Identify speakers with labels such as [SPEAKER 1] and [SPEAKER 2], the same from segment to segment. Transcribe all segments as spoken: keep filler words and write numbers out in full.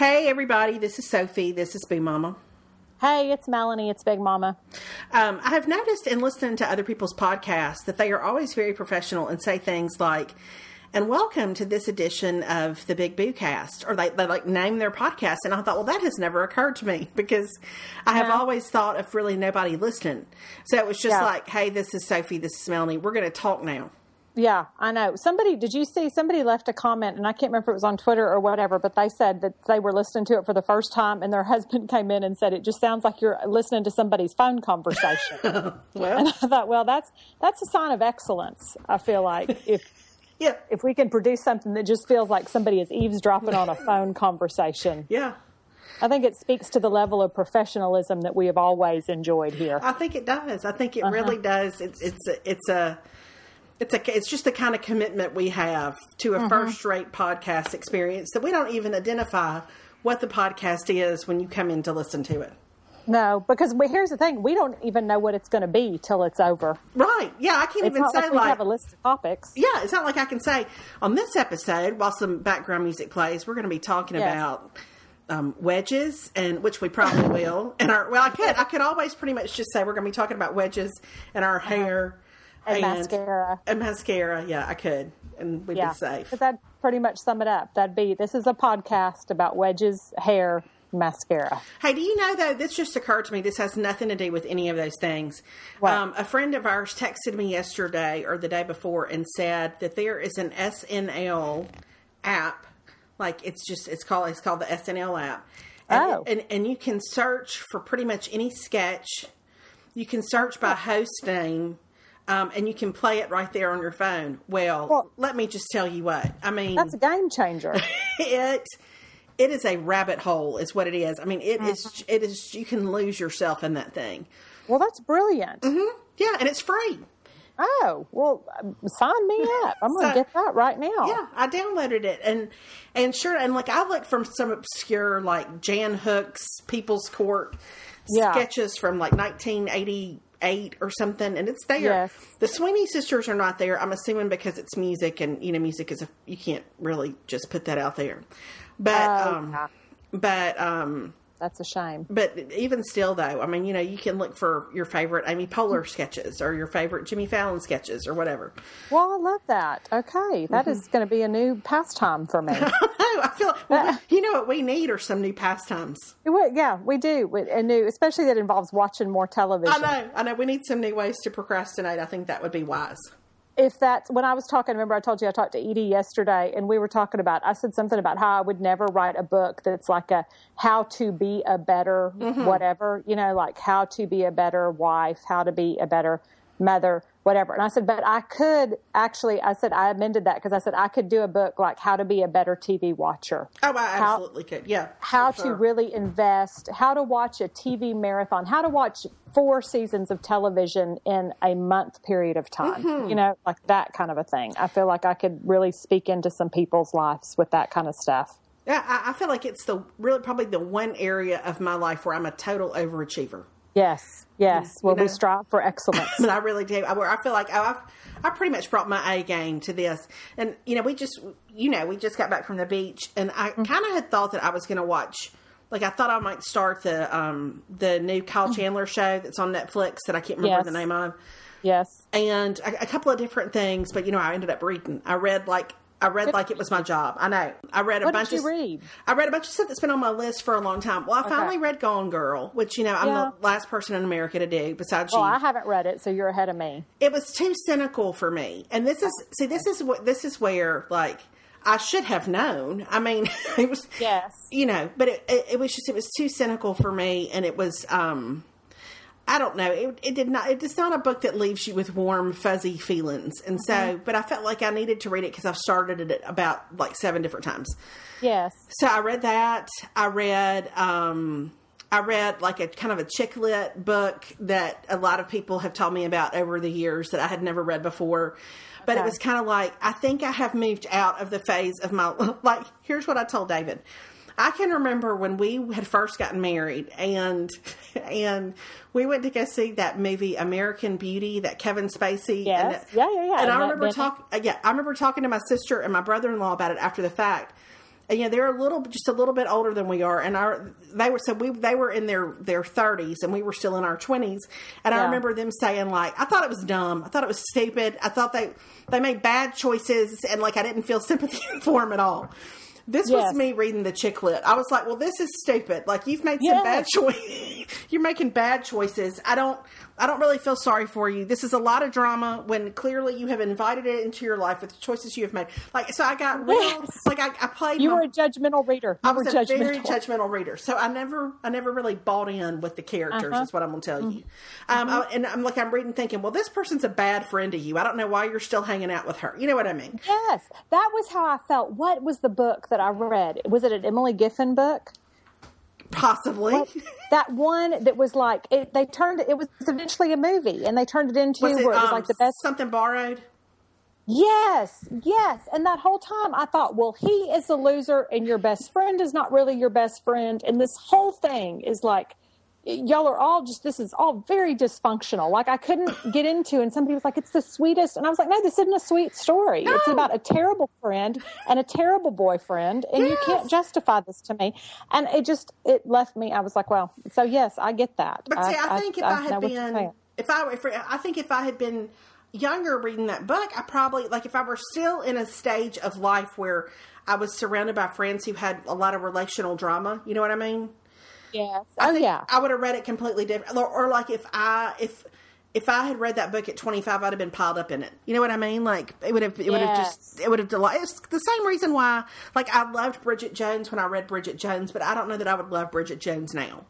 [SPEAKER 1] Hey, everybody, this is Sophie. This is Big Mama.
[SPEAKER 2] Hey, it's Melanie. It's Big Mama.
[SPEAKER 1] Um, I have noticed in listening to other people's podcasts that they are always very professional and say things like, and welcome to this edition of the Big Boo Cast, or they, they like name their podcast. And I thought, well, that has never occurred to me because I have
[SPEAKER 2] No.
[SPEAKER 1] always thought of really nobody listening. So it was just
[SPEAKER 2] Yeah.
[SPEAKER 1] like, hey, this is Sophie. This is Melanie. We're going to talk now.
[SPEAKER 2] Yeah, I know. Somebody, did you see, somebody left a comment, and I can't remember if it was on Twitter or whatever, but they said that they were listening to it for the first time, and their husband came in and said, it just sounds like you're listening to somebody's phone conversation.
[SPEAKER 1] Well,
[SPEAKER 2] And I thought, well, that's that's a sign of excellence, I feel like. If
[SPEAKER 1] yeah,
[SPEAKER 2] if we can produce something that just feels like somebody is eavesdropping on a phone conversation,
[SPEAKER 1] yeah.
[SPEAKER 2] I think it speaks to the level of professionalism that we have always enjoyed here.
[SPEAKER 1] I think it does. I think it really does. It's it's a, it's a it's a it's just the kind of commitment we have to a first-rate podcast experience that we don't even identify what the podcast is when you come in to listen to it.
[SPEAKER 2] No, because we, here's the thing. We don't even know what it's going to be till it's over.
[SPEAKER 1] Right? Yeah, I can't
[SPEAKER 2] It's
[SPEAKER 1] even
[SPEAKER 2] not
[SPEAKER 1] say
[SPEAKER 2] like we
[SPEAKER 1] like
[SPEAKER 2] have a list of topics.
[SPEAKER 1] yeah. It's not like I can say on this episode while some background music plays, we're going to be talking
[SPEAKER 2] Yes.
[SPEAKER 1] about um, wedges, and which we probably will. And our well, I could I could always pretty much just say we're going to be talking about wedges and our hair.
[SPEAKER 2] And mascara.
[SPEAKER 1] And mascara, yeah, I could. And we'd
[SPEAKER 2] Yeah,
[SPEAKER 1] be safe.
[SPEAKER 2] because that'd pretty much sum it up. That'd be, this is a podcast about wedges, hair, mascara.
[SPEAKER 1] Hey, do you know, though, this just occurred to me. This has nothing to do with any of those things.
[SPEAKER 2] What?
[SPEAKER 1] Um, a friend of ours texted me yesterday or the day before and said that there is an S N L app. Like, it's just, it's called, it's called the S N L app. And,
[SPEAKER 2] Oh.
[SPEAKER 1] and, and you can search for pretty much any sketch. You can search by host name. Um, and you can play it right there on your phone. Well,
[SPEAKER 2] Well-
[SPEAKER 1] let me just tell you what. I mean,
[SPEAKER 2] That's a game changer.
[SPEAKER 1] it it is a rabbit hole, is what it is. I mean, it
[SPEAKER 2] Mm-hmm.
[SPEAKER 1] is. It is. You can lose yourself in that thing.
[SPEAKER 2] Well, that's brilliant.
[SPEAKER 1] Yeah, and it's free.
[SPEAKER 2] Oh, well, um, sign me up. I'm going to
[SPEAKER 1] So-
[SPEAKER 2] get that right now.
[SPEAKER 1] Yeah, I downloaded it, and and sure, and like I looked from some obscure like Jan Hooks People's Court
[SPEAKER 2] Yeah.
[SPEAKER 1] sketches from like nineteen eighty-eight or something, and it's there.
[SPEAKER 2] Yes.
[SPEAKER 1] The Sweeney sisters are not there. I'm assuming because it's music, and you know, music is a you can't really just put that out there. But
[SPEAKER 2] Oh,
[SPEAKER 1] um,
[SPEAKER 2] yeah.
[SPEAKER 1] but um.
[SPEAKER 2] That's a shame.
[SPEAKER 1] But even still, though, I mean, you know, you can look for your favorite Amy Poehler sketches or your favorite Jimmy Fallon sketches or whatever.
[SPEAKER 2] Well, I love that. Okay. that is going to be a new pastime for me.
[SPEAKER 1] I feel, well, we- you know what we need are some new pastimes.
[SPEAKER 2] Well, yeah, we do. We- A new, especially that involves watching more television.
[SPEAKER 1] I know, I know. We need some new ways to procrastinate. I think that would be wise.
[SPEAKER 2] If that's when I was talking, remember I told you I talked to Edie yesterday, and we were talking about, I said something about how I would never write a book that's like a how to be a better whatever, you know, like how to be a better wife, how to be a better mother, whatever. And I said, but I could actually, I said, I amended that because I said I could do a book like how to be a better T V watcher.
[SPEAKER 1] Oh, I
[SPEAKER 2] How-
[SPEAKER 1] absolutely could. Yeah.
[SPEAKER 2] How
[SPEAKER 1] for
[SPEAKER 2] to
[SPEAKER 1] sure.
[SPEAKER 2] really invest, how to watch a T V marathon, how to watch four seasons of television in a month period of time,
[SPEAKER 1] Mm-hmm.
[SPEAKER 2] you know, like that kind of a thing. I feel like I could really speak into some people's lives with that kind of stuff.
[SPEAKER 1] Yeah, I, I feel like it's the really probably the one area of my life where I'm a total overachiever.
[SPEAKER 2] Yes, yes. Well,
[SPEAKER 1] know?
[SPEAKER 2] we strive for excellence.
[SPEAKER 1] But I really do. I, where I feel like oh, I've, I pretty much brought my A game to this. And, you know, we just, you know, we just got back from the beach. And I
[SPEAKER 2] Mm-hmm.
[SPEAKER 1] kind of had thought that I was going to watch, like, I thought I might start the um, the new Kyle Chandler show that's on Netflix that I can't remember
[SPEAKER 2] Yes.
[SPEAKER 1] the name of.
[SPEAKER 2] Yes.
[SPEAKER 1] And a, a couple of different things. But, you know, I ended up reading. I read, like, I read like it was my job. I know. I read a
[SPEAKER 2] What
[SPEAKER 1] bunch
[SPEAKER 2] did you
[SPEAKER 1] of
[SPEAKER 2] read?
[SPEAKER 1] I read a bunch of stuff that's been on my list for a long time. Well, I finally read Gone Girl, which, you know, I'm
[SPEAKER 2] Yeah.
[SPEAKER 1] the last person in America to do besides
[SPEAKER 2] Well,
[SPEAKER 1] you.
[SPEAKER 2] I haven't read it, so you're ahead of me.
[SPEAKER 1] It was too cynical for me. And this is see this is what this is where like I should have known. I mean, it was
[SPEAKER 2] Yes.
[SPEAKER 1] you know, but it, it, it was just it was too cynical for me, and it was um I don't know. It, it did not. It's not a book that leaves you with warm, fuzzy feelings, and so.
[SPEAKER 2] Mm-hmm.
[SPEAKER 1] But I felt like I needed to read it because I've started it about like seven different times.
[SPEAKER 2] Yes.
[SPEAKER 1] So I read that. I read. Um, I read like a kind of a chick lit book that a lot of people have told me about over the years that I had never read before. But
[SPEAKER 2] Okay.
[SPEAKER 1] it was kind of like I think I have moved out of the phase of my like. Here's what I told David. I can remember when we had first gotten married, and and we went to go see that movie American Beauty, that Kevin Spacey.
[SPEAKER 2] Yes.
[SPEAKER 1] And that-
[SPEAKER 2] Yeah, yeah, yeah.
[SPEAKER 1] And I
[SPEAKER 2] And that
[SPEAKER 1] remember
[SPEAKER 2] Benny-
[SPEAKER 1] talking. Yeah, I remember talking to my sister and my brother-in-law about it after the fact. And, yeah, they're a little, just a little bit older than we are, and our they were so we they were in their their thirties, and we were still in our twenties. And yeah. I remember them saying, like, I thought it was dumb, I thought it was stupid, I thought they they made bad choices, and like I didn't feel sympathy for them at all. This yes. was me reading the chick lit. I was like, well, this is stupid. Like, you've made some yes. bad choices. You're making bad choices. I don't, I don't really feel sorry for you. This is a lot of drama when clearly you have invited it into your life with the choices you have made. Like, so I got real, yes. like I, I played.
[SPEAKER 2] You
[SPEAKER 1] my,
[SPEAKER 2] were a judgmental reader. You
[SPEAKER 1] I was
[SPEAKER 2] were
[SPEAKER 1] a
[SPEAKER 2] judgmental.
[SPEAKER 1] very judgmental reader. So I never, I never really bought in with the characters uh-huh. is what I'm going to tell mm-hmm. you. Um, mm-hmm. I, and I'm like, I'm reading thinking, well, this person's a bad friend to you. I don't know why you're still hanging out with her. You know what I mean?
[SPEAKER 2] Yes. That was how I felt. What was the book that I read? Was it an Emily Giffin book?
[SPEAKER 1] Possibly.
[SPEAKER 2] What, that one that was like, it, they turned it, it was eventually a movie, and they turned it into
[SPEAKER 1] was it,
[SPEAKER 2] where it was
[SPEAKER 1] um,
[SPEAKER 2] like the best.
[SPEAKER 1] Something Borrowed?
[SPEAKER 2] Yes, yes. And that whole time I thought, well, he is a loser, and your best friend is not really your best friend. And this whole thing is like, y'all are all just, this is all very dysfunctional. Like, I couldn't get into, and somebody was like, it's the sweetest. And I was like, no, this isn't a sweet story. No. It's about a terrible friend and a terrible boyfriend. And yes. you can't justify this to me. And it just, it left me, I was like, well, so yes, I get that.
[SPEAKER 1] But see, I, I think I, if I, I had been, if I, if, I think if I had been younger reading that book, I probably, like if I were still in a stage of life where I was surrounded by friends who had a lot of relational drama, you know what I mean?
[SPEAKER 2] Yes.
[SPEAKER 1] I
[SPEAKER 2] oh,
[SPEAKER 1] think
[SPEAKER 2] yeah.
[SPEAKER 1] I would have read it completely different. Or, or like if I if if I had read that book at twenty-five, I'd have been piled up in it. You know what I mean? Like it would have it yes. would have just it would have delighted. It's the same reason why, like, I loved Bridget Jones when I read Bridget Jones, but I don't know that I would love Bridget Jones now.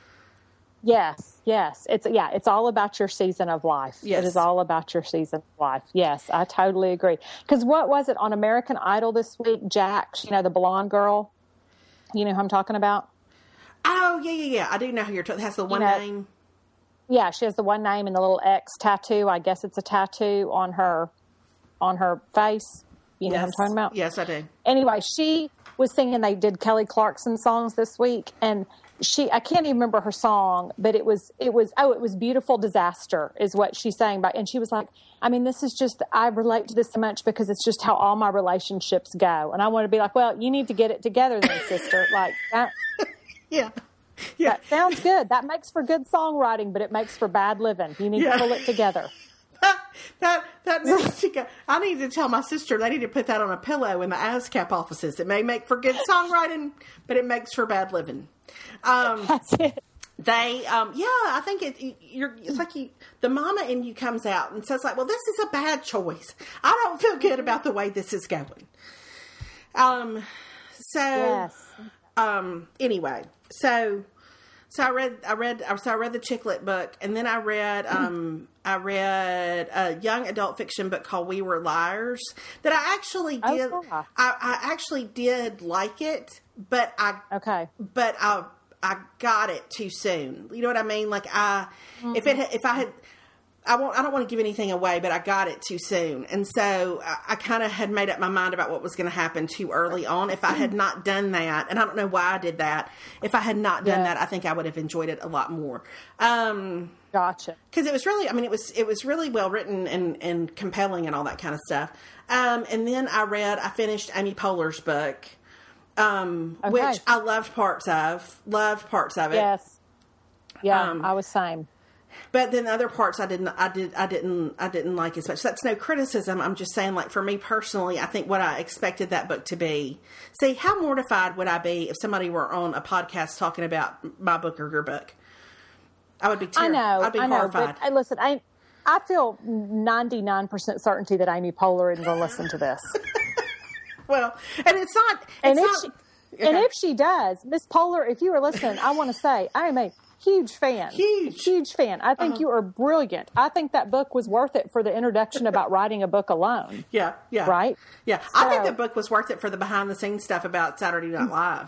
[SPEAKER 2] Yes, yes. It's yeah, it's all about your season of life.
[SPEAKER 1] Yes.
[SPEAKER 2] It is all about your season of life. Yes, I totally agree. Because what was it on American Idol this week? Jax, you know, the blonde girl. You know who I'm talking about?
[SPEAKER 1] Oh, yeah, yeah, yeah. I do know who you're talking about. Has the one
[SPEAKER 2] you know,
[SPEAKER 1] name.
[SPEAKER 2] Yeah, she has the one name and the little X tattoo. I guess it's a tattoo on her on her face. You know
[SPEAKER 1] yes.
[SPEAKER 2] what I'm talking about?
[SPEAKER 1] Yes, I do.
[SPEAKER 2] Anyway, she was singing, they did Kelly Clarkson songs this week, and she, I can't even remember her song, but it was, it was, oh, it was Beautiful Disaster is what she sang by. And she was like, I mean, this is just, I relate to this so much because it's just how all my relationships go. And I want to be like, well, you need to get it together then, sister. Like that.
[SPEAKER 1] Yeah. Yeah.
[SPEAKER 2] That sounds good. That makes for good songwriting, but it makes for bad living. You need yeah. to pull it together.
[SPEAKER 1] That, that, that needs to go. I need to tell my sister they need to put that on a pillow in the ASCAP offices. It may make for good songwriting, but it makes for bad living. Um,
[SPEAKER 2] That's it.
[SPEAKER 1] They, um, yeah, I think it, you're, it's like you, the mama in you comes out and says like, well, this is a bad choice. I don't feel good about the way this is going. Um, so,
[SPEAKER 2] yes.
[SPEAKER 1] um, anyway, so, so I read, I read, so I read the chick lit book, and then I read, um, I read a young adult fiction book called We Were Liars that I actually did,
[SPEAKER 2] oh, yeah.
[SPEAKER 1] I, I actually did like it, but I,
[SPEAKER 2] okay,
[SPEAKER 1] but I, I got it too soon. You know what I mean? Like I, mm-hmm. if it, if I had, I won't, I don't want to give anything away, but I got it too soon. And so I, I kind of had made up my mind about what was going to happen too early on. If I had not done that, and I don't know why I did that. If I had not done yeah. that, I think I would have enjoyed it a lot more. Um,
[SPEAKER 2] gotcha.
[SPEAKER 1] Cause it was really, I mean, it was, it was really well written and, and compelling and all that kind of stuff. Um, and then I read, I finished Amy Poehler's book. Um,
[SPEAKER 2] okay.
[SPEAKER 1] which I loved parts of, loved parts of it.
[SPEAKER 2] Yes. Yeah,
[SPEAKER 1] um,
[SPEAKER 2] I was same.
[SPEAKER 1] But then other parts I didn't, I did, I didn't, I didn't like as much. That's no criticism. I'm just saying, like, for me personally, I think what I expected that book to be. See, how mortified would I be if somebody were on a podcast talking about my book or your book? I would be terrified.
[SPEAKER 2] I know,
[SPEAKER 1] I'd be
[SPEAKER 2] I know,
[SPEAKER 1] horrified.
[SPEAKER 2] but, listen, I, I feel ninety-nine percent certainty that Amy Poehler isn't going to listen to this.
[SPEAKER 1] Well, and it's not. It's
[SPEAKER 2] and if
[SPEAKER 1] not,
[SPEAKER 2] she,
[SPEAKER 1] okay.
[SPEAKER 2] and if she does, Miss Poehler, if you are listening, I want to say I am a huge fan.
[SPEAKER 1] Huge,
[SPEAKER 2] huge fan. I think uh-huh. you are brilliant. I think that book was worth it for the introduction about writing a book alone.
[SPEAKER 1] Yeah, yeah,
[SPEAKER 2] right.
[SPEAKER 1] Yeah, so, I think the book was worth it for the behind the scenes stuff about Saturday Night Live.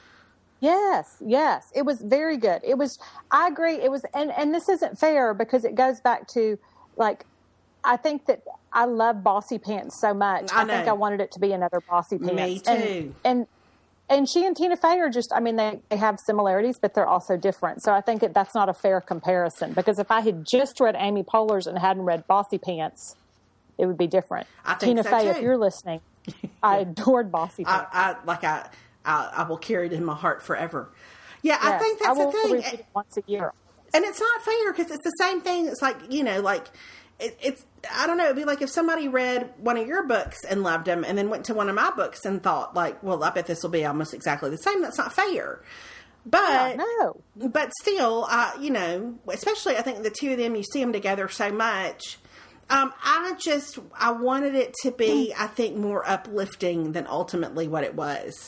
[SPEAKER 2] Yes, yes, it was very good. It was. I agree. It was, and and this isn't fair because it goes back to like. I think that I love Bossy Pants so much. I, I think I wanted it to be another Bossy Pants.
[SPEAKER 1] Me too.
[SPEAKER 2] And, and and she and Tina Fey are just, I mean, they, they have similarities, but they're also different. So I think that that's not a fair comparison because if I had just read Amy Poehler's and hadn't read Bossy Pants, it would be different.
[SPEAKER 1] I think
[SPEAKER 2] Tina
[SPEAKER 1] so
[SPEAKER 2] Fey,
[SPEAKER 1] too.
[SPEAKER 2] if you're listening, I adored Bossy Pants.
[SPEAKER 1] I, I like I I, I will carry it in my heart forever. Yeah, yes, I think that's
[SPEAKER 2] I will
[SPEAKER 1] the thing.
[SPEAKER 2] Read it once a year.
[SPEAKER 1] And it's not fair because it's the same thing. It's like, you know, like it, it's, I don't know. It'd be like if somebody read one of your books and loved them and then went to one of my books and thought like, well, I bet this will be almost exactly the same. That's not fair. But,
[SPEAKER 2] yeah, no.
[SPEAKER 1] but still, uh, you know, especially I think the two of them, you see them together so much. Um, I just, I wanted it to be, I think, more uplifting than ultimately what it was.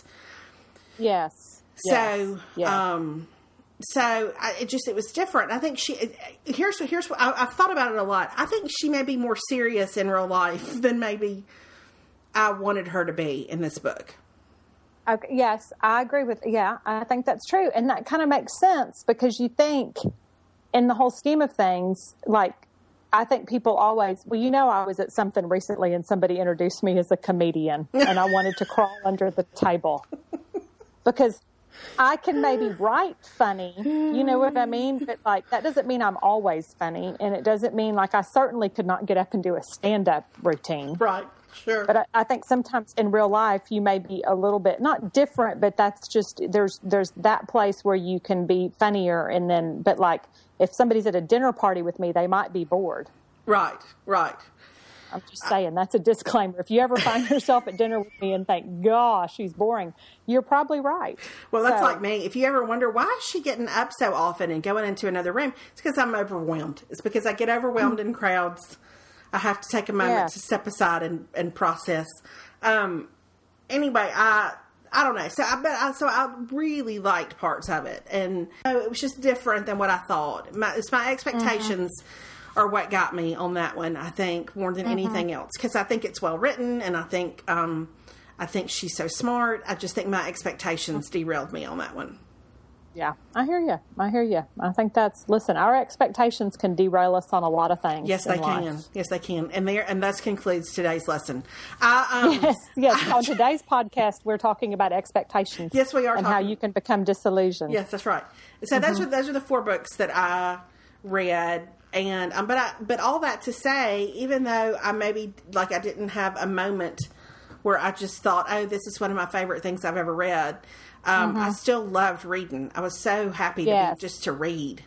[SPEAKER 2] Yes.
[SPEAKER 1] So,
[SPEAKER 2] yes. Yeah.
[SPEAKER 1] um, so I, it just, it was different. I think she, here's, here's what, I, I've thought about it a lot. I think she may be more serious in real life than maybe I wanted her to be in this book.
[SPEAKER 2] Okay, yes, I agree with, yeah, I think that's true. And that kind of makes sense because you think in the whole scheme of things, like, I think people always, well, you know, I was at something recently and somebody introduced me as a comedian and I wanted to crawl under the table because I can maybe write funny, you know what I mean? But like, that doesn't mean I'm always funny. And it doesn't mean like, I certainly could not get up and do a stand-up routine.
[SPEAKER 1] Right. Sure.
[SPEAKER 2] But I, I think sometimes in real life you may be a little bit not different, but that's just there's there's that place where you can be funnier, and then but like if somebody's at a dinner party with me, they might be bored.
[SPEAKER 1] Right, right.
[SPEAKER 2] I'm just saying that's a disclaimer. If you ever find yourself at dinner with me and think, "Gosh, she's boring," you're probably right.
[SPEAKER 1] Well, that's
[SPEAKER 2] so,
[SPEAKER 1] like me. If you ever wonder why is she getting up so often and going into another room, it's because I'm overwhelmed. It's because I get overwhelmed in crowds. I have to take a moment yeah. to step aside and, and process. Um, anyway, I I don't know. So I bet I, so I really liked parts of it, and you know, it was just different than what I thought. My, it's my expectations mm-hmm. are what got me on that one. I think more than mm-hmm. anything else because I think it's well written, and I think um, I think she's so smart. I just think my expectations derailed me on that one.
[SPEAKER 2] Yeah, I hear you. I hear you. I think that's, listen, our expectations can derail us on a lot of things.
[SPEAKER 1] Yes, they
[SPEAKER 2] life.
[SPEAKER 1] can. Yes, they can. And there, and that concludes today's lesson. I, um,
[SPEAKER 2] yes, yes. I, on today's podcast, we're talking about expectations.
[SPEAKER 1] Yes, we are.
[SPEAKER 2] And
[SPEAKER 1] talking,
[SPEAKER 2] how you can become disillusioned.
[SPEAKER 1] Yes, that's right. So mm-hmm. those are those are the four books that I read. And um, but I, but all that to say, even though I maybe like I didn't have a moment where I just thought, oh, this is one of my favorite things I've ever read. Um, mm-hmm. I still loved reading. I was so happy to yes. be just to read.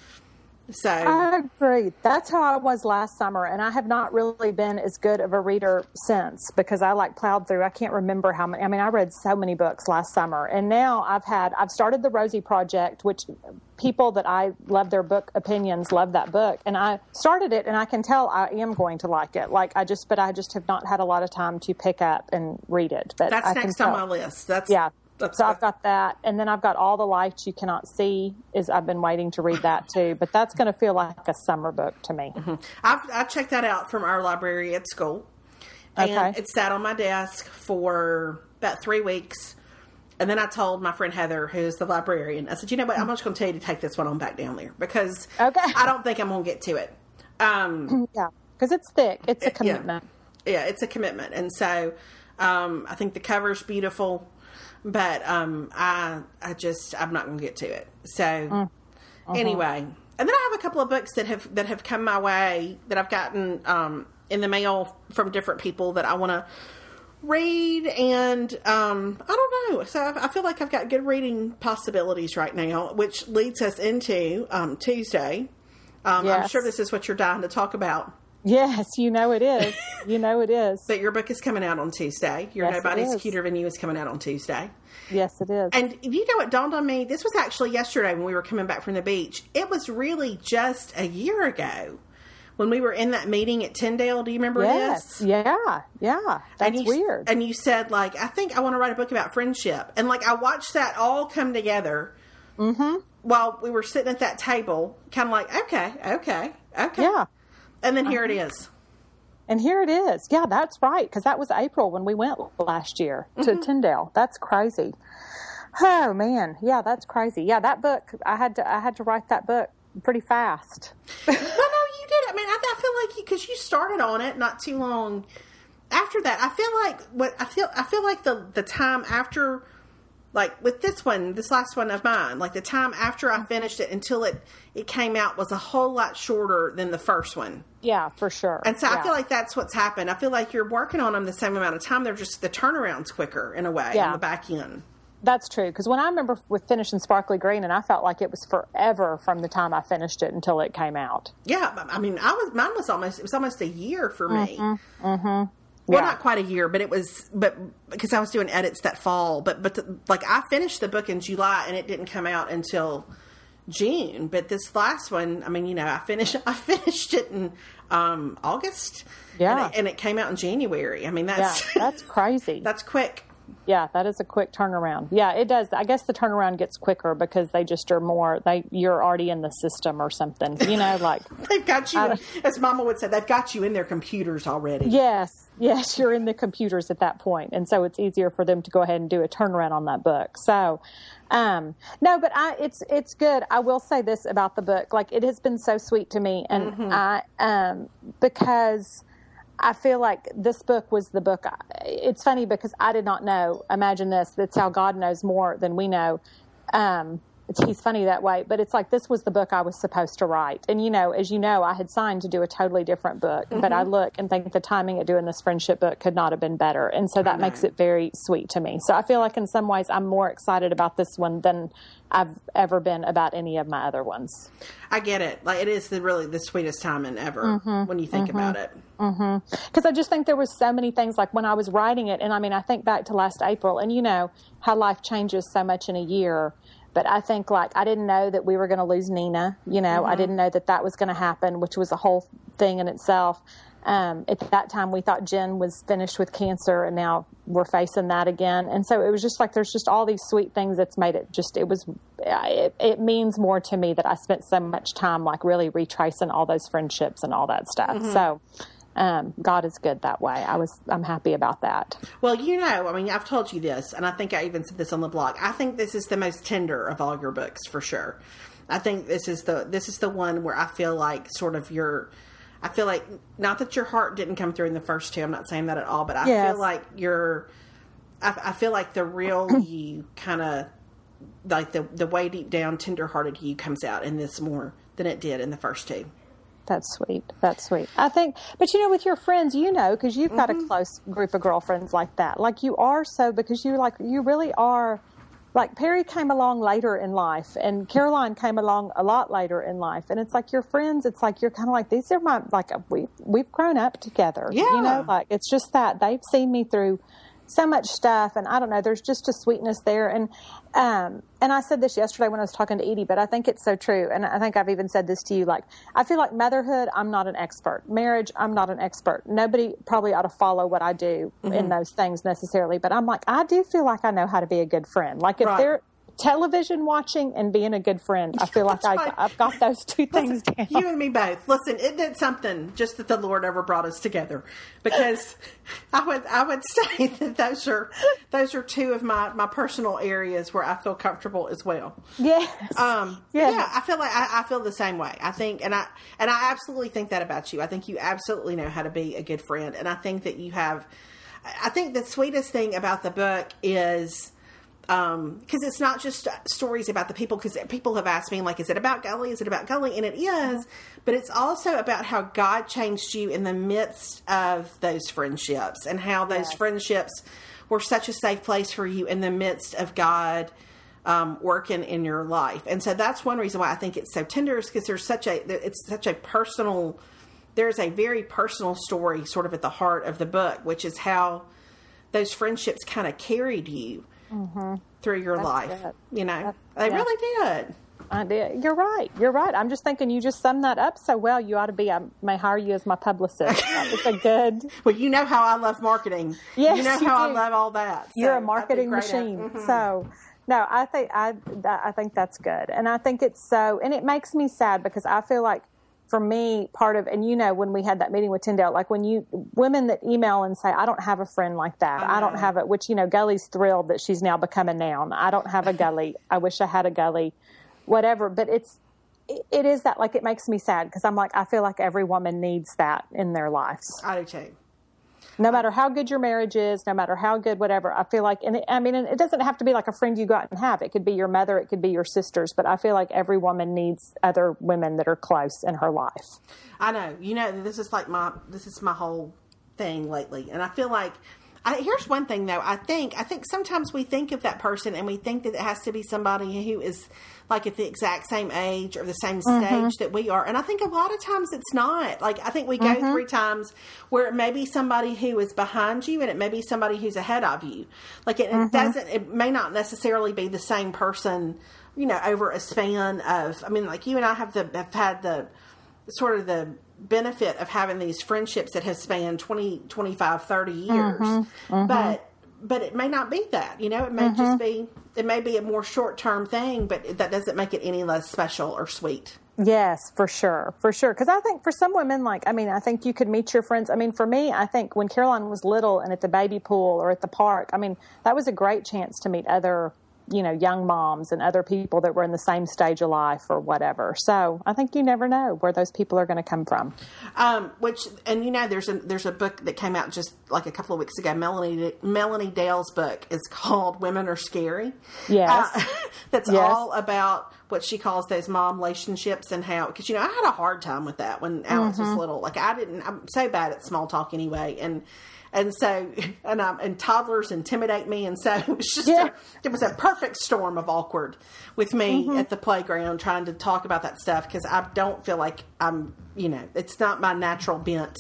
[SPEAKER 1] So
[SPEAKER 2] I agree. That's how I was last summer, and I have not really been as good of a reader since because I like plowed through. I can't remember how many. I mean, I read so many books last summer, and now I've had. I've started the Rosie Project, which people that I love their book opinions love that book, and I started it, and I can tell I am going to like it. Like I just, but I just have not had a lot of time to pick up and read it. But
[SPEAKER 1] that's
[SPEAKER 2] I
[SPEAKER 1] next
[SPEAKER 2] can
[SPEAKER 1] on
[SPEAKER 2] tell.
[SPEAKER 1] my list. That's
[SPEAKER 2] yeah.
[SPEAKER 1] That's,
[SPEAKER 2] so I've got that, and then I've got All the Lights You Cannot See. Is I've been waiting to read that too, but that's going to feel like a summer book to me.
[SPEAKER 1] Mm-hmm. I've I checked that out from our library at school, and
[SPEAKER 2] okay.
[SPEAKER 1] it sat on my desk for about three weeks, and then I told my friend Heather, who's the librarian, I said, "You know what? I'm just going to tell you to take this one on back down there because
[SPEAKER 2] okay.
[SPEAKER 1] I don't think I'm going to get to it." Um,
[SPEAKER 2] yeah, because it's thick. It's a commitment.
[SPEAKER 1] Yeah, yeah it's a commitment, and so um, I think the cover's beautiful. But um, I I just I'm not going to get to it. So mm. uh-huh. anyway, and then I have a couple of books that have that have come my way that I've gotten um, in the mail from different people that I want to read, and um, I don't know. So I, I feel like I've got good reading possibilities right now, which leads us into um, Tuesday. Um, yes. I'm sure this is what you're dying to talk about.
[SPEAKER 2] Yes, you know it is. You know it is.
[SPEAKER 1] But your book is coming out on Tuesday. Your
[SPEAKER 2] yes,
[SPEAKER 1] Nobody's Cuter Than You is coming out on Tuesday.
[SPEAKER 2] Yes, it is.
[SPEAKER 1] And you know what dawned on me? This was actually yesterday when we were coming back from the beach. It was really just a year ago when we were in that meeting at Tyndale. Do you remember
[SPEAKER 2] yes.
[SPEAKER 1] this?
[SPEAKER 2] Yeah, yeah. That's
[SPEAKER 1] and you,
[SPEAKER 2] weird.
[SPEAKER 1] And you said, like, I think I want to write a book about friendship. And, like, I watched that all come together
[SPEAKER 2] mm-hmm.
[SPEAKER 1] while we were sitting at that table, kind of like, okay, okay, okay.
[SPEAKER 2] Yeah.
[SPEAKER 1] And then here
[SPEAKER 2] uh-huh.
[SPEAKER 1] it is.
[SPEAKER 2] And here it is. Yeah, that's right. Because that was April when we went last year to mm-hmm. Tyndale. That's crazy. Oh man, yeah, that's crazy. Yeah, that book. I had to. I had to write that book pretty fast.
[SPEAKER 1] Well, no, you did. I mean, I, I feel like you because you started on it not too long after that. I feel like what I feel. I feel like the the time after. Like with this one, this last one of mine, like the time after I finished it until it, it came out was a whole lot shorter than the first one.
[SPEAKER 2] Yeah, for sure.
[SPEAKER 1] And so
[SPEAKER 2] yeah.
[SPEAKER 1] I feel like that's what's happened. I feel like you're working on them the same amount of time. They're just, the turnaround's quicker in a way
[SPEAKER 2] yeah.
[SPEAKER 1] on the back end.
[SPEAKER 2] That's true. Because when I remember with finishing Sparkly Green, and I felt like it was forever from the time I finished it until it came out.
[SPEAKER 1] Yeah. I mean, I was, mine was almost, it was almost a year for me.
[SPEAKER 2] Mm-hmm. Mm-hmm.
[SPEAKER 1] Well,
[SPEAKER 2] yeah.
[SPEAKER 1] not quite a year, but it was, but because I was doing edits that fall, but, but the, like I finished the book in July and it didn't come out until June. But this last one, I mean, you know, I finished, I finished it in, um, August.
[SPEAKER 2] Yeah.
[SPEAKER 1] And it, and it came out in January. I mean, that's,
[SPEAKER 2] yeah, that's crazy.
[SPEAKER 1] That's quick.
[SPEAKER 2] Yeah, that is a quick turnaround. Yeah, it does. I guess the turnaround gets quicker because they just are more, they, you're already in the system or something, you know, like.
[SPEAKER 1] They've got you, in, as Mama would say, they've got you in their computers already.
[SPEAKER 2] Yes. Yes, you're in the computers at that point. And so it's easier for them to go ahead and do a turnaround on that book. So, um, no, but I, it's, it's good. I will say this about the book. Like, it has been so sweet to me. And mm-hmm. I, um, because I feel like this book was the book. It's funny because I did not know. Imagine this. That's how God knows more than we know. Um, it's, he's funny that way. But it's like this was the book I was supposed to write. And, you know, as you know, I had signed to do a totally different book. Mm-hmm. But I look and think the timing of doing this friendship book could not have been better. And so that makes it very sweet to me. So I feel like in some ways I'm more excited about this one than I've ever been about any of my other ones.
[SPEAKER 1] I get it. Like, it is the really the sweetest timing ever mm-hmm. when you think mm-hmm. about it.
[SPEAKER 2] Because mm-hmm. I just think there was so many things, like when I was writing it, and I mean, I think back to last April, and you know how life changes so much in a year. But I think, like, I didn't know that we were going to lose Nina. You know, mm-hmm. I didn't know that that was going to happen, which was a whole thing in itself. Um, at that time, we thought Jen was finished with cancer, and now we're facing that again. And so it was just like there's just all these sweet things that's made it just, it was, it, it means more to me that I spent so much time, like, really retracing all those friendships and all that stuff. Mm-hmm. So um, God is good that way. I was, I'm happy about that.
[SPEAKER 1] Well, you know, I mean, I've told you this, and I think I even said this on the blog. I think this is the most tender of all your books, for sure. I think this is the, this is the one where I feel like sort of your, I feel like, not that your heart didn't come through in the first two, I'm not saying that at all, but I yes. feel like your, I, I feel like the real you kind of, like the, the way deep down tender-hearted you comes out in this more than it did in the first two.
[SPEAKER 2] That's sweet. That's sweet. I think, but you know, with your friends, you know, because you've got mm-hmm. a close group of girlfriends like that. Like you are so, because you like, you really are, like Perry came along later in life and Caroline came along a lot later in life. And it's like your friends, it's like, you're kind of like, these are my, like, we, we've grown up together.
[SPEAKER 1] Yeah.
[SPEAKER 2] You know, like, it's just that they've seen me through so much stuff, and I don't know, there's just a sweetness there. And um, and I said this yesterday when I was talking to Edie, but I think it's so true. And I think I've even said this to you. Like, I feel like motherhood, I'm not an expert. Marriage, I'm not an expert. Nobody probably ought to follow what I do mm-hmm. in those things necessarily. But I'm like, I do feel like I know how to be a good friend. Like if right. they're television watching and being a good friend, I feel like I, right. I've got those two things
[SPEAKER 1] Listen,
[SPEAKER 2] down.
[SPEAKER 1] You and me both. Listen, isn't it something just that the Lord ever brought us together? Because I would I would say that those are those are two of my, my personal areas where I feel comfortable as well.
[SPEAKER 2] Yes.
[SPEAKER 1] Um. Yes. Yeah. I feel like I, I feel the same way. I think, and I and I absolutely think that about you. I think you absolutely know how to be a good friend, and I think that you have. I think the sweetest thing about the book is. Um, because it's not just stories about the people, because people have asked me, like, is it about Gully? Is it about Gully? And it is, but it's also about how God changed you in the midst of those friendships, and how those yes. friendships were such a safe place for you in the midst of God um, working in your life. And so that's one reason why I think it's so tender, is because there's such a, it's such a personal, there's a very personal story sort of at the heart of the book, which is how those friendships kind of carried you. Mm-hmm. through your That's life, it. you know, That's, they yeah. really did.
[SPEAKER 2] I did. You're right. You're right. I'm just thinking you just summed that up so well. You ought to be, I may hire you as my publicist. It's a good.
[SPEAKER 1] Well, you know how I love marketing.
[SPEAKER 2] Yes,
[SPEAKER 1] you know
[SPEAKER 2] you
[SPEAKER 1] how
[SPEAKER 2] do.
[SPEAKER 1] I love all that. So
[SPEAKER 2] You're a marketing machine.
[SPEAKER 1] Mm-hmm.
[SPEAKER 2] So no, I think I, I think that's good. And I think it's so, and it makes me sad because I feel like, for me, part of, and you know, when we had that meeting with Tyndale, like when you, women that email and say, I don't have a friend like that. I, I don't have it, which, you know, Gully's thrilled that she's now become a noun. I don't have a Gully. I wish I had a Gully, whatever. But it's, it, it is that, like, it makes me sad because I'm like, I feel like every woman needs that in their lives.
[SPEAKER 1] I do too.
[SPEAKER 2] No matter how good your marriage is, no matter how good whatever, I feel like, and it, I mean, it doesn't have to be like a friend you go out and have. It could be your mother, it could be your sisters, but I feel like every woman needs other women that are close in her life.
[SPEAKER 1] I know. You know, this is like my, this is my whole thing lately. And I feel like I, here's one thing though. I think I think sometimes we think of that person and we think that it has to be somebody who is like at the exact same age or the same stage mm-hmm. that we are. And I think a lot of times it's not. Like I think we go mm-hmm. through times where it may be somebody who is behind you and it may be somebody who's ahead of you. Like it, mm-hmm. it doesn't. It may not necessarily be the same person. You know, over a span of. I mean, like you and I have the have had the sort of the benefit of having these friendships that have spanned twenty, twenty-five, thirty years. Mm-hmm, mm-hmm. But but it may not be that, you know, it may mm-hmm. just be, it may be a more short-term thing, but that doesn't make it any less special or sweet.
[SPEAKER 2] Yes, for sure. For sure. Because I think for some women, like, I mean, I think you could meet your friends. I mean, for me, I think when Caroline was little and at the baby pool or at the park, I mean, that was a great chance to meet other you know, young moms and other people that were in the same stage of life or whatever. So I think you never know where those people are going to come from.
[SPEAKER 1] Um, which, and you know, there's a, there's a book that came out just like a couple of weeks ago. Melanie, Melanie Dale's book is called Women Are Scary.
[SPEAKER 2] Yes.
[SPEAKER 1] Uh, that's
[SPEAKER 2] yes.
[SPEAKER 1] all about what she calls those mom relationships and how, cause you know, I had a hard time with that when Alex mm-hmm. was little. Like I didn't, I'm so bad at small talk anyway. And, And so, and um, and toddlers intimidate me, and so it was just, yeah. a, it was a perfect storm of awkward with me mm-hmm. at the playground trying to talk about that stuff because I don't feel like I'm, you know, it's not my natural bent.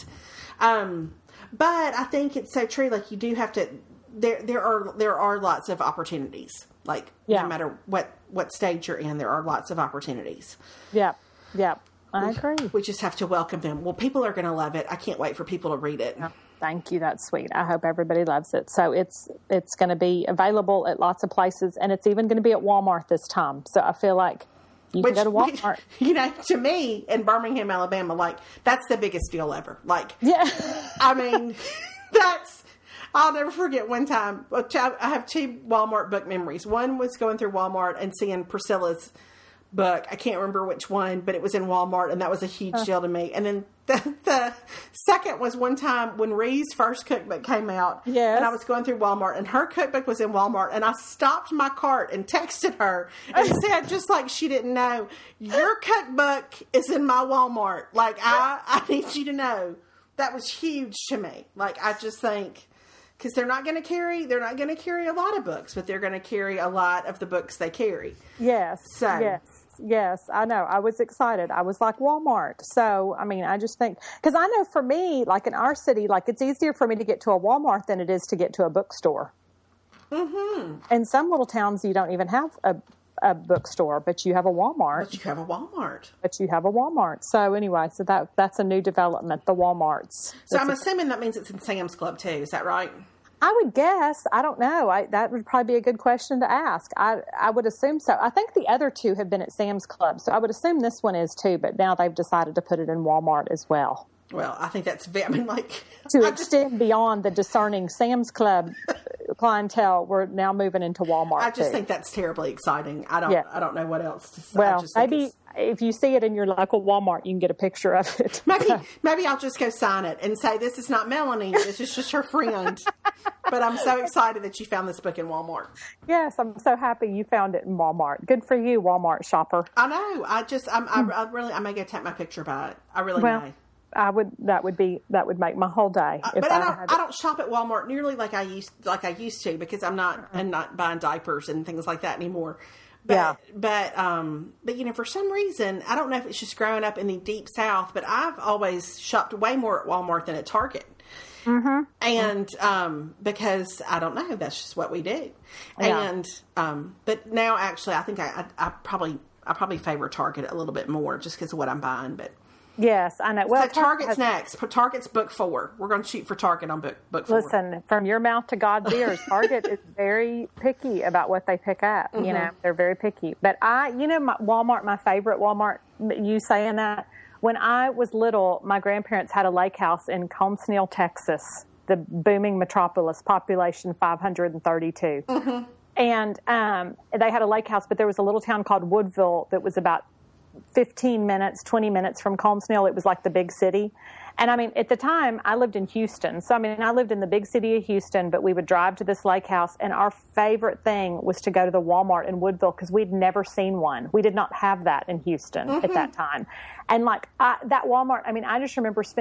[SPEAKER 1] Um, but I think it's so true. Like you do have to. There, there are there are lots of opportunities. Like yeah. no matter what what stage you're in, there are lots of opportunities.
[SPEAKER 2] Yeah, yeah, I agree.
[SPEAKER 1] We just have to welcome them. Well, people are going to love it. I can't wait for people to read it.
[SPEAKER 2] Yeah. Thank you. That's sweet. I hope everybody loves it. So it's it's going to be available at lots of places, and it's even going to be at Walmart this time. So I feel like you Which, can go to Walmart.
[SPEAKER 1] You know, to me in Birmingham, Alabama, like that's the biggest deal ever. Like,
[SPEAKER 2] yeah,
[SPEAKER 1] I mean, that's. I'll never forget one time. I have two Walmart book memories. One was going through Walmart and seeing Priscilla's book. I can't remember which one, but it was in Walmart, and that was a huge uh. deal to me. And then the, the second was one time when Ree's first cookbook came out,
[SPEAKER 2] yes.
[SPEAKER 1] and I was going through Walmart, and her cookbook was in Walmart, and I stopped my cart and texted her and said, just like she didn't know, your cookbook is in my Walmart. Like, I, I need you to know. That was huge to me. Like, I just think... Because they're not going to carry, they're not going to carry a lot of books, but they're going to carry a lot of the books they carry.
[SPEAKER 2] Yes.
[SPEAKER 1] So.
[SPEAKER 2] Yes. Yes. I know. I was excited. I was like Walmart. So, I mean, I just think, because I know for me, like in our city, like it's easier for me to get to a Walmart than it is to get to a bookstore.
[SPEAKER 1] Mm-hmm.
[SPEAKER 2] In some little towns, you don't even have a, a bookstore, but you have a Walmart.
[SPEAKER 1] But you have a Walmart.
[SPEAKER 2] But you have a Walmart. So anyway, so that that's a new development, the Walmarts.
[SPEAKER 1] So
[SPEAKER 2] it's
[SPEAKER 1] I'm
[SPEAKER 2] a,
[SPEAKER 1] assuming that means it's in Sam's Club too. Is that right?
[SPEAKER 2] I would guess. I don't know. I, that would probably be a good question to ask. I I would assume so. I think the other two have been at Sam's Club, so I would assume this one is too, but now they've decided to put it in Walmart as well.
[SPEAKER 1] Well, I think that's, I mean, like...
[SPEAKER 2] To
[SPEAKER 1] I
[SPEAKER 2] extend
[SPEAKER 1] just,
[SPEAKER 2] beyond the discerning Sam's Club clientele, we're now moving into Walmart,
[SPEAKER 1] I just
[SPEAKER 2] too.
[SPEAKER 1] think that's terribly exciting. I don't
[SPEAKER 2] yeah.
[SPEAKER 1] I don't know what else to say.
[SPEAKER 2] Well, maybe if you see it in your local Walmart, you can get a picture of it.
[SPEAKER 1] Maybe maybe I'll just go sign it and say, this is not Melanie, this is just her friend. But I'm so excited that you found this book in Walmart.
[SPEAKER 2] Yes, I'm so happy you found it in Walmart. Good for you, Walmart shopper.
[SPEAKER 1] I know. I just, I'm, I, I really, I may go take my picture by it. I really
[SPEAKER 2] well,
[SPEAKER 1] may.
[SPEAKER 2] I would. That would be. That would make my whole day.
[SPEAKER 1] Uh,
[SPEAKER 2] if
[SPEAKER 1] but I,
[SPEAKER 2] I,
[SPEAKER 1] don't.
[SPEAKER 2] had
[SPEAKER 1] I don't shop at Walmart nearly like I used like I used to because I'm not. I'm not buying diapers and things like that anymore. But,
[SPEAKER 2] yeah.
[SPEAKER 1] But um. But you know, for some reason, I don't know if it's just growing up in the deep South, but I've always shopped way more at Walmart than at Target.
[SPEAKER 2] Mm-hmm.
[SPEAKER 1] And um, because I don't know, that's just what we do.
[SPEAKER 2] Yeah.
[SPEAKER 1] And um, but now actually, I think I, I, I probably I probably favor Target a little bit more just because of what I'm buying, but.
[SPEAKER 2] Yes, I know. Well,
[SPEAKER 1] so Target's next. Target's book four. We're going to shoot for Target on book book four.
[SPEAKER 2] Listen, from your mouth to God's ears, Target is very picky about what they pick up. Mm-hmm. You know, they're very picky. But I, you know, my, Walmart, my favorite Walmart. You saying that? When I was little, my grandparents had a lake house in Colmsnell, Texas, the booming metropolis, population five hundred thirty-two.
[SPEAKER 1] Mm-hmm.
[SPEAKER 2] And um, they had a lake house, but there was a little town called Woodville that was about fifteen minutes, twenty minutes from Colmsnell. It was like the big city. And I mean, at the time I lived in Houston. So I mean, I lived in the big city of Houston, but we would drive to this lake house and our favorite thing was to go to the Walmart in Woodville because we'd never seen one. We did not have that in Houston mm-hmm. at that time. And like I, that Walmart, I mean, I just remember spending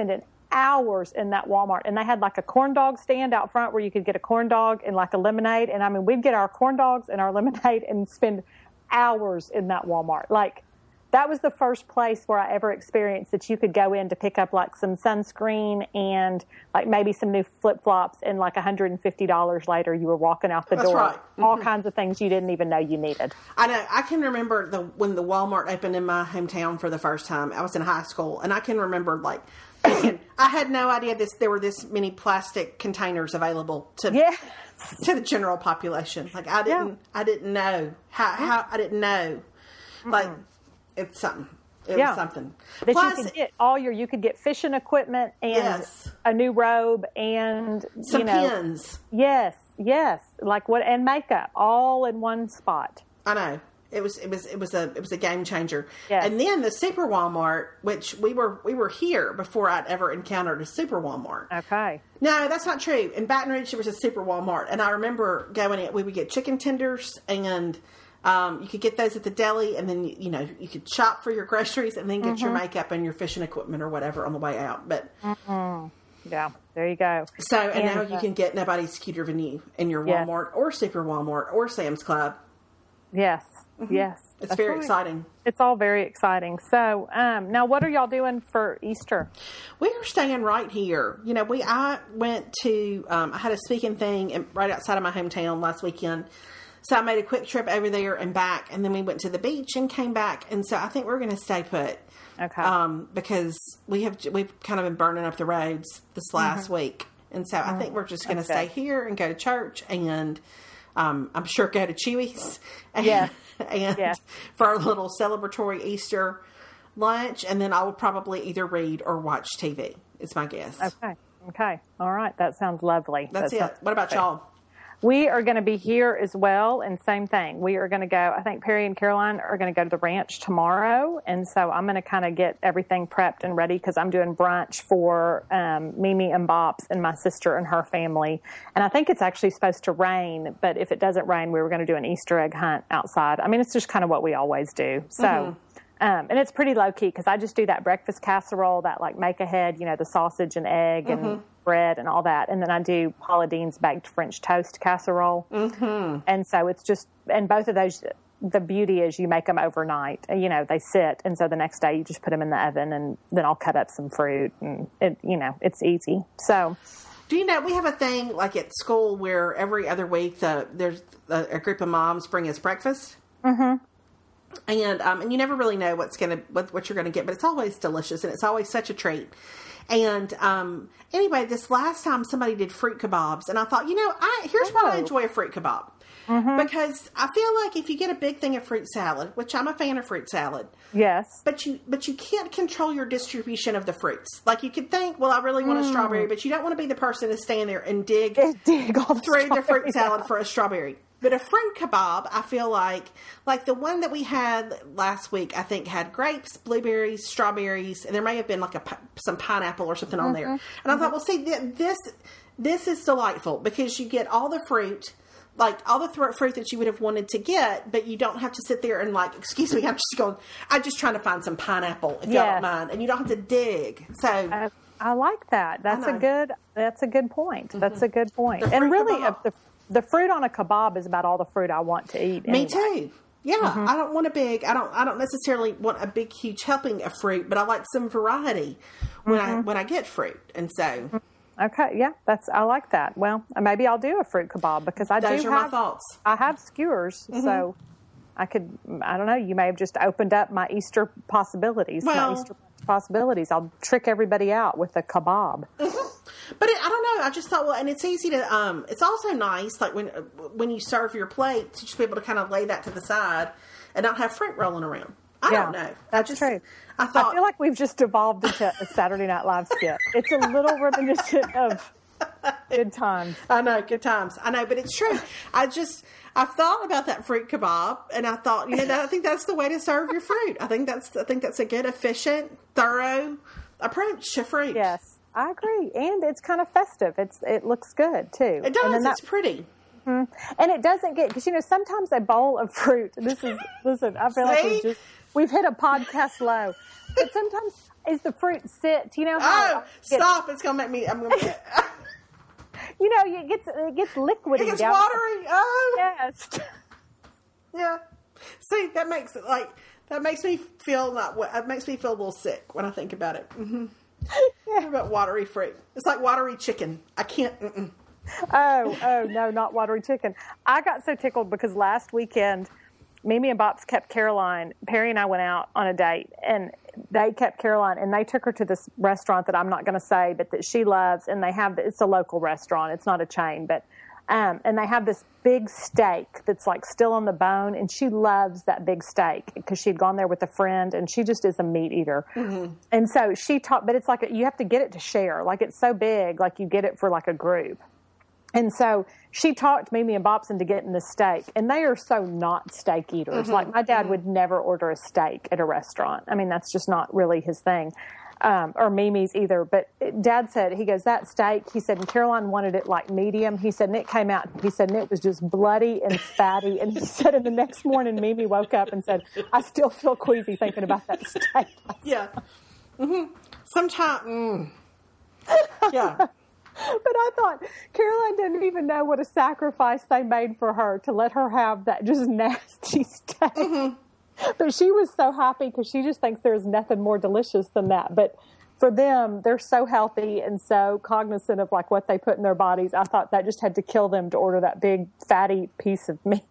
[SPEAKER 2] hours in that Walmart, and they had like a corn dog stand out front where you could get a corn dog and like a lemonade. And I mean, we'd get our corn dogs and our lemonade and spend hours in that Walmart. Like, that was the first place where I ever experienced that you could go in to pick up like some sunscreen and like maybe some new flip flops, and like one hundred fifty dollars later you were walking out the
[SPEAKER 1] That's
[SPEAKER 2] door.
[SPEAKER 1] right.
[SPEAKER 2] All
[SPEAKER 1] Mm-hmm.
[SPEAKER 2] kinds of things you didn't even know you needed.
[SPEAKER 1] I know. I can remember the when the Walmart opened in my hometown for the first time. I was in high school, and I can remember like thinking, I had no idea this there were this many plastic containers available to
[SPEAKER 2] Yeah.
[SPEAKER 1] to the general population. Like I didn't
[SPEAKER 2] Yeah.
[SPEAKER 1] I didn't know how how I didn't know like it's something. It
[SPEAKER 2] Yeah.
[SPEAKER 1] was something.
[SPEAKER 2] That
[SPEAKER 1] Plus,
[SPEAKER 2] you could get all your, you could get fishing equipment and
[SPEAKER 1] Yes.
[SPEAKER 2] a new robe and,
[SPEAKER 1] some
[SPEAKER 2] you know,
[SPEAKER 1] pins.
[SPEAKER 2] yes, yes. Like what, and makeup all in one spot.
[SPEAKER 1] I know. It was it was it was a it was a game changer.
[SPEAKER 2] Yes.
[SPEAKER 1] And then the Super Walmart, which we were we were here before I'd ever encountered a Super Walmart.
[SPEAKER 2] Okay.
[SPEAKER 1] No, that's not true. In Baton Rouge, there was a Super Walmart, and I remember going in. We would get chicken tenders, and um, you could get those at the deli, and then you know you could shop for your groceries, and then get
[SPEAKER 2] Mm-hmm.
[SPEAKER 1] your makeup and your fishing equipment or whatever on the way out. But
[SPEAKER 2] Yeah, there you go.
[SPEAKER 1] so and,
[SPEAKER 2] And,
[SPEAKER 1] now you
[SPEAKER 2] uh,
[SPEAKER 1] can get nobody's cuter than you in your
[SPEAKER 2] Yes.
[SPEAKER 1] Walmart or Super Walmart or Sam's Club.
[SPEAKER 2] Yes, yes.
[SPEAKER 1] It's
[SPEAKER 2] That's
[SPEAKER 1] very
[SPEAKER 2] right.
[SPEAKER 1] exciting.
[SPEAKER 2] It's all very exciting. So, um, now what are y'all doing for Easter?
[SPEAKER 1] We are staying right here. You know, we I went to um, I had a speaking thing in, right outside of my hometown last weekend, so I made a quick trip over there and back, and then we went to the beach and came back. And so I think we're going to stay put,
[SPEAKER 2] Okay.
[SPEAKER 1] um, because we have we've kind of been burning up the roads this last
[SPEAKER 2] Mm-hmm.
[SPEAKER 1] week, and so I think we're just going to
[SPEAKER 2] Okay.
[SPEAKER 1] stay here and go to church, and um, I'm sure go to Chewy's, and,
[SPEAKER 2] Yes.
[SPEAKER 1] and
[SPEAKER 2] Yes.
[SPEAKER 1] for our little celebratory Easter lunch, and then I will probably either read or watch T V. It's my guess.
[SPEAKER 2] Okay. Okay. All right. That sounds lovely.
[SPEAKER 1] That's
[SPEAKER 2] That
[SPEAKER 1] it.
[SPEAKER 2] sounds
[SPEAKER 1] What about
[SPEAKER 2] perfect.
[SPEAKER 1] y'all?
[SPEAKER 2] We are going to be here as well, and same thing. We are going to go, I think Perry and Caroline are going to go to the ranch tomorrow, and so I'm going to kind of get everything prepped and ready because I'm doing brunch for um, Mimi and Bops and my sister and her family. And I think it's actually supposed to rain, but if it doesn't rain, we were going to do an Easter egg hunt outside. I mean, it's just kind of what we always do. So,
[SPEAKER 1] Mm-hmm.
[SPEAKER 2] um, and it's pretty low-key because I just do that breakfast casserole, that like make-ahead, you know, the sausage and egg and
[SPEAKER 1] Mm-hmm.
[SPEAKER 2] bread and all that. And then I do Paula Deen's baked French toast casserole. Mm-hmm. And so it's just, and both of those, the beauty is you make them overnight. You know, they sit. And so the next day you just put them in the oven, and then I'll cut up some fruit, and it, you know, it's easy. So,
[SPEAKER 1] Do you know, we have a thing like at school where every other week the, there's a, a group of moms bring us breakfast. Mm-hmm. And, um, and you never really know what's going to, what, what you're going to get, but it's always delicious and it's always such a treat. And, um, anyway, this last time somebody did fruit kebabs, and I thought, you know, I, here's why I
[SPEAKER 2] Oh.
[SPEAKER 1] enjoy a fruit kebab. Mm-hmm. Because I feel like if you get a big thing of fruit salad, which I'm a fan of fruit salad,
[SPEAKER 2] yes.
[SPEAKER 1] but you but you can't control your distribution of the fruits. Like you could think, well, I really want a strawberry, but you don't want to be the person to stand there and dig
[SPEAKER 2] Dig all the
[SPEAKER 1] through the fruit
[SPEAKER 2] strawberries
[SPEAKER 1] salad
[SPEAKER 2] out.
[SPEAKER 1] for a strawberry. But a fruit kebab, I feel like, like the one that we had last week, I think had grapes, blueberries, strawberries, and there may have been like a pi- some pineapple or something on there. And I thought, well, see, th- this this is delightful because you get all the fruit, like all the th- fruit that you would have wanted to get, but you don't have to sit there and like, excuse me, I'm just going, I'm just trying to find some pineapple, if y'all
[SPEAKER 2] Yes.
[SPEAKER 1] don't mind, and you don't have to dig. So
[SPEAKER 2] I, I like that. That's a
[SPEAKER 1] know.
[SPEAKER 2] good. That's a good point. That's a good point.
[SPEAKER 1] The
[SPEAKER 2] and
[SPEAKER 1] fruit
[SPEAKER 2] really,
[SPEAKER 1] kebab.
[SPEAKER 2] uh, the the fruit on a kebab is about all the fruit I want to eat.
[SPEAKER 1] me
[SPEAKER 2] anyway.
[SPEAKER 1] too. Yeah, I don't want a big. I don't. I don't necessarily want a big, huge helping of fruit, but I like some variety when I when I get fruit, and so
[SPEAKER 2] Okay, yeah, that's I like that. Well, maybe I'll do a fruit kebab because I
[SPEAKER 1] those
[SPEAKER 2] do
[SPEAKER 1] are my
[SPEAKER 2] have
[SPEAKER 1] thoughts.
[SPEAKER 2] I have skewers, so I could. I don't know. You may have just opened up my Easter possibilities.
[SPEAKER 1] Well-
[SPEAKER 2] my Easter possibilities. I'll trick everybody out with a kebab.
[SPEAKER 1] But it, I don't know. I just thought, well, and it's easy to. Um, it's also nice, like when when you serve your plate, to just be able to kind of lay that to the side and not have fruit rolling around. I
[SPEAKER 2] Yeah,
[SPEAKER 1] don't know.
[SPEAKER 2] that's
[SPEAKER 1] I just,
[SPEAKER 2] true.
[SPEAKER 1] I thought.
[SPEAKER 2] I feel like we've just evolved into a Saturday Night Live skit. It's a little reminiscent of good times.
[SPEAKER 1] I know, good times. I know, but it's true. I just, I thought about that fruit kebab, and I thought, you know, that, I think that's the way to serve your fruit. I think that's, I think that's a good, efficient, thorough approach to fruit.
[SPEAKER 2] Yes, I agree, and it's kind of festive. It's it looks good too.
[SPEAKER 1] It does.
[SPEAKER 2] And then
[SPEAKER 1] It's
[SPEAKER 2] that-
[SPEAKER 1] pretty.
[SPEAKER 2] and it doesn't get because you know sometimes a bowl of fruit. This is listen. I feel like
[SPEAKER 1] See?
[SPEAKER 2] we've just we've hit a podcast low. But sometimes as the fruit sits, you know how...
[SPEAKER 1] Oh, stop. It's going to make me... I'm going to...
[SPEAKER 2] You know, it gets it gets liquidy.
[SPEAKER 1] It gets down. Watery. Oh.
[SPEAKER 2] Yes.
[SPEAKER 1] Yeah. See, that makes it like... That makes me feel not... It makes me feel a little sick when I think about it. Mm-hmm. Yeah. What about watery fruit? It's like watery chicken. I can't... Mm-mm.
[SPEAKER 2] Oh, oh, no, not watery chicken. I got so tickled because last weekend, Mimi and Bops kept Caroline. Perry and I went out on a date, and they kept Caroline, and they took her to this restaurant that I'm not going to say, but that she loves, and they have, it's a local restaurant. It's not a chain, but, um, and they have this big steak that's like still on the bone, and she loves that big steak because she'd gone there with a friend, and she just is a meat eater. Mm-hmm. And so she taught, but it's like, a, you have to get it to share. Like, it's so big, like you get it for like a group. And so she talked Mimi and Bops into getting the steak, and they are so not steak eaters. Mm-hmm. Like, my dad mm-hmm. would never order a steak at a restaurant. I mean, that's just not really his thing, um, or Mimi's either. But Dad said, he goes, that steak, he said, and Caroline wanted it like medium. He said, and it came out, he said, and it was just bloody and fatty. And he said, and the next morning, Mimi woke up and said, I still feel queasy thinking about that steak.
[SPEAKER 1] Yeah. Mm-hmm. Sometimes, mm. Yeah.
[SPEAKER 2] But I thought Caroline didn't even know what a sacrifice they made for her to let her have that just nasty steak. Mm-hmm. But she was so happy because she just thinks there's nothing more delicious than that. But for them, they're so healthy and so cognizant of like what they put in their bodies. I thought that just had to kill them to order that big fatty piece of meat.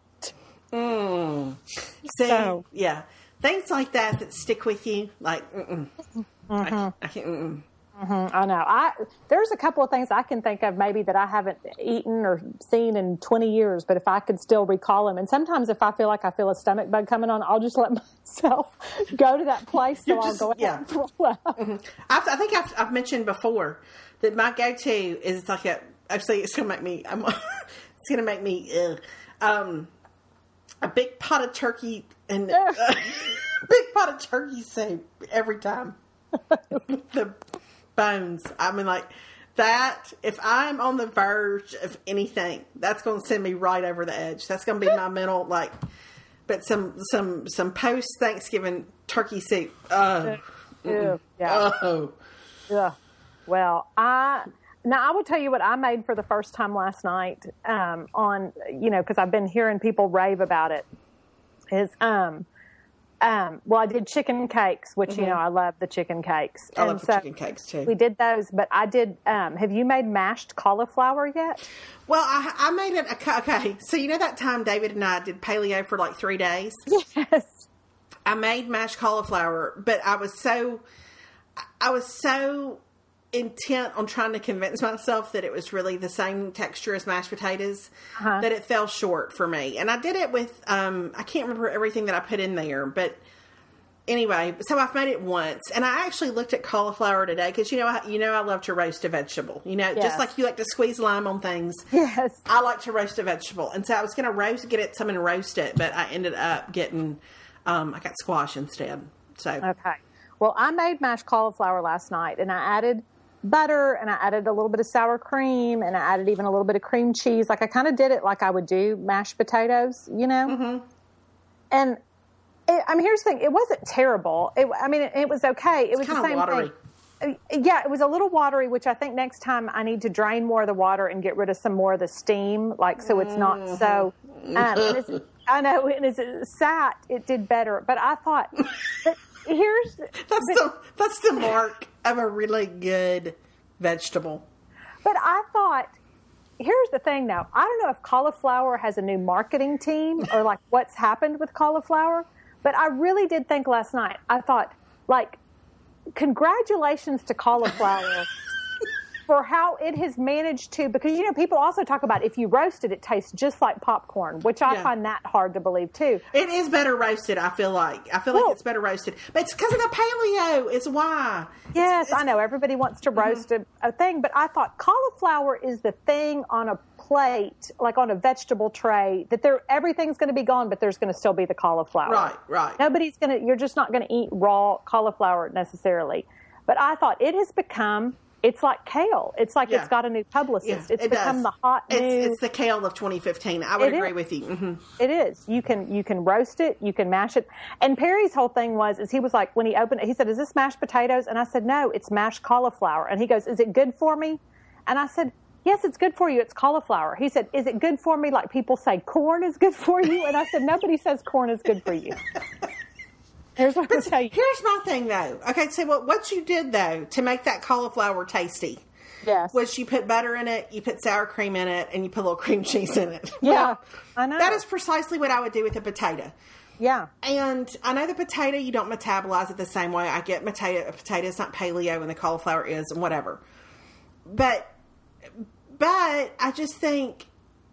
[SPEAKER 1] Mm. So, so yeah, things like that that stick with you, like mm-mm. Mm-hmm. I, I can't. Mm-mm.
[SPEAKER 2] Mm-hmm, I know. I there's a couple of things I can think of maybe that I haven't eaten or seen in twenty years, but if I could still recall them. And sometimes if I feel like I feel a stomach bug coming on, I'll just let myself go to that place so just, I'll go
[SPEAKER 1] yeah.
[SPEAKER 2] ahead and throw up.
[SPEAKER 1] Mm-hmm. I've, I think I've, I've mentioned before that my go-to is like a, actually it's going to make me, I'm, it's going to make me, uh, um, a big pot of turkey and uh, big pot of turkey soup every time. The bones. I mean, like that. If I'm on the verge of anything, that's going to send me right over the edge. That's going to be my mental, like, but some, some, some post Thanksgiving turkey soup. Oh,
[SPEAKER 2] Ew, yeah.
[SPEAKER 1] Oh,
[SPEAKER 2] yeah. Well, I, now I will tell you what I made for the first time last night, um, on, you know, cause I've been hearing people rave about it is, um, Um, well, I did chicken cakes, which, mm-hmm. you know, I love the chicken cakes.
[SPEAKER 1] I and love the so chicken cakes, too.
[SPEAKER 2] We did those, but I did, um, have you made mashed cauliflower yet?
[SPEAKER 1] Well, I, I made it, okay, so you know that time David and I did paleo for like three days?
[SPEAKER 2] Yes.
[SPEAKER 1] I made mashed cauliflower, but I was so, I was so intent on trying to convince myself that it was really the same texture as mashed potatoes uh-huh. that it fell short for me. And I did it with, um, I can't remember everything that I put in there, but anyway, so I've made it once, and I actually looked at cauliflower today because, you know, I, you know, I love to roast a vegetable, you know, yes. just like you like to squeeze lime on things.
[SPEAKER 2] Yes.
[SPEAKER 1] I like to roast a vegetable. And so I was going to roast, get it, some and roast it, but I ended up getting, um, I got squash instead. So,
[SPEAKER 2] okay. Well, I made mashed cauliflower last night, and I added butter, and I added a little bit of sour cream, and I added even a little bit of cream cheese. Like I kind of did it like I would do mashed potatoes, you know? Mm-hmm. And it, I mean, here's the thing. It wasn't terrible. It, I mean, it, it was okay. It was
[SPEAKER 1] it's
[SPEAKER 2] the same
[SPEAKER 1] watery.
[SPEAKER 2] thing. Yeah, it was a little watery, which I think next time I need to drain more of the water and get rid of some more of the steam, like so it's not mm-hmm. so. Um, and it's, I know, and as it sat, it did better. But I thought, but here's
[SPEAKER 1] that's but, the that's the mark of a really good vegetable.
[SPEAKER 2] But I thought, here's the thing now. I don't know if cauliflower has a new marketing team or like what's happened with cauliflower, but I really did think last night, I thought, like, congratulations to cauliflower for how it has managed to, because, you know, people also talk about if you roast it, it tastes just like popcorn, which I yeah. find that hard to believe too.
[SPEAKER 1] It is better roasted, I feel like. I feel well, like it's better roasted. But it's because of the paleo. It's why.
[SPEAKER 2] Yes,
[SPEAKER 1] it's, it's,
[SPEAKER 2] I know. Everybody wants to roast mm-hmm. a, a thing, but I thought cauliflower is the thing on a plate, like on a vegetable tray, that there everything's going to be gone, but there's going to still be the cauliflower.
[SPEAKER 1] Right, right.
[SPEAKER 2] Nobody's going to, you're just not going to eat raw cauliflower necessarily. But I thought it has become It's like kale. It's like
[SPEAKER 1] Yeah.
[SPEAKER 2] it's got a new publicist.
[SPEAKER 1] Yeah,
[SPEAKER 2] it's
[SPEAKER 1] it
[SPEAKER 2] become
[SPEAKER 1] does.
[SPEAKER 2] the hot new.
[SPEAKER 1] It's, it's the kale of twenty fifteen. I would
[SPEAKER 2] It
[SPEAKER 1] agree
[SPEAKER 2] is.
[SPEAKER 1] with you. Mm-hmm.
[SPEAKER 2] It is. You can you can roast it. You can mash it. And Perry's whole thing was, is he was like, when he opened it, he said, "Is this mashed potatoes?" And I said, "No, it's mashed cauliflower." And he goes, "Is it good for me?" And I said, "Yes, it's good for you. It's cauliflower." He said, "Is it good for me like people say corn is good for you?" And I said, "Nobody says corn is good for you." Here's what I'll tell you.
[SPEAKER 1] Here's my thing, though. Okay, so what, what you did, though, to make that cauliflower tasty
[SPEAKER 2] Yes.
[SPEAKER 1] was you put butter in it, you put sour cream in it, and you put a little cream cheese in it.
[SPEAKER 2] Yeah,
[SPEAKER 1] Well,
[SPEAKER 2] I know.
[SPEAKER 1] that is precisely what I would do with a potato.
[SPEAKER 2] Yeah.
[SPEAKER 1] And I know the potato, you don't metabolize it the same way. I get potato, a potato is not paleo and the cauliflower is, and whatever. But, but I just think,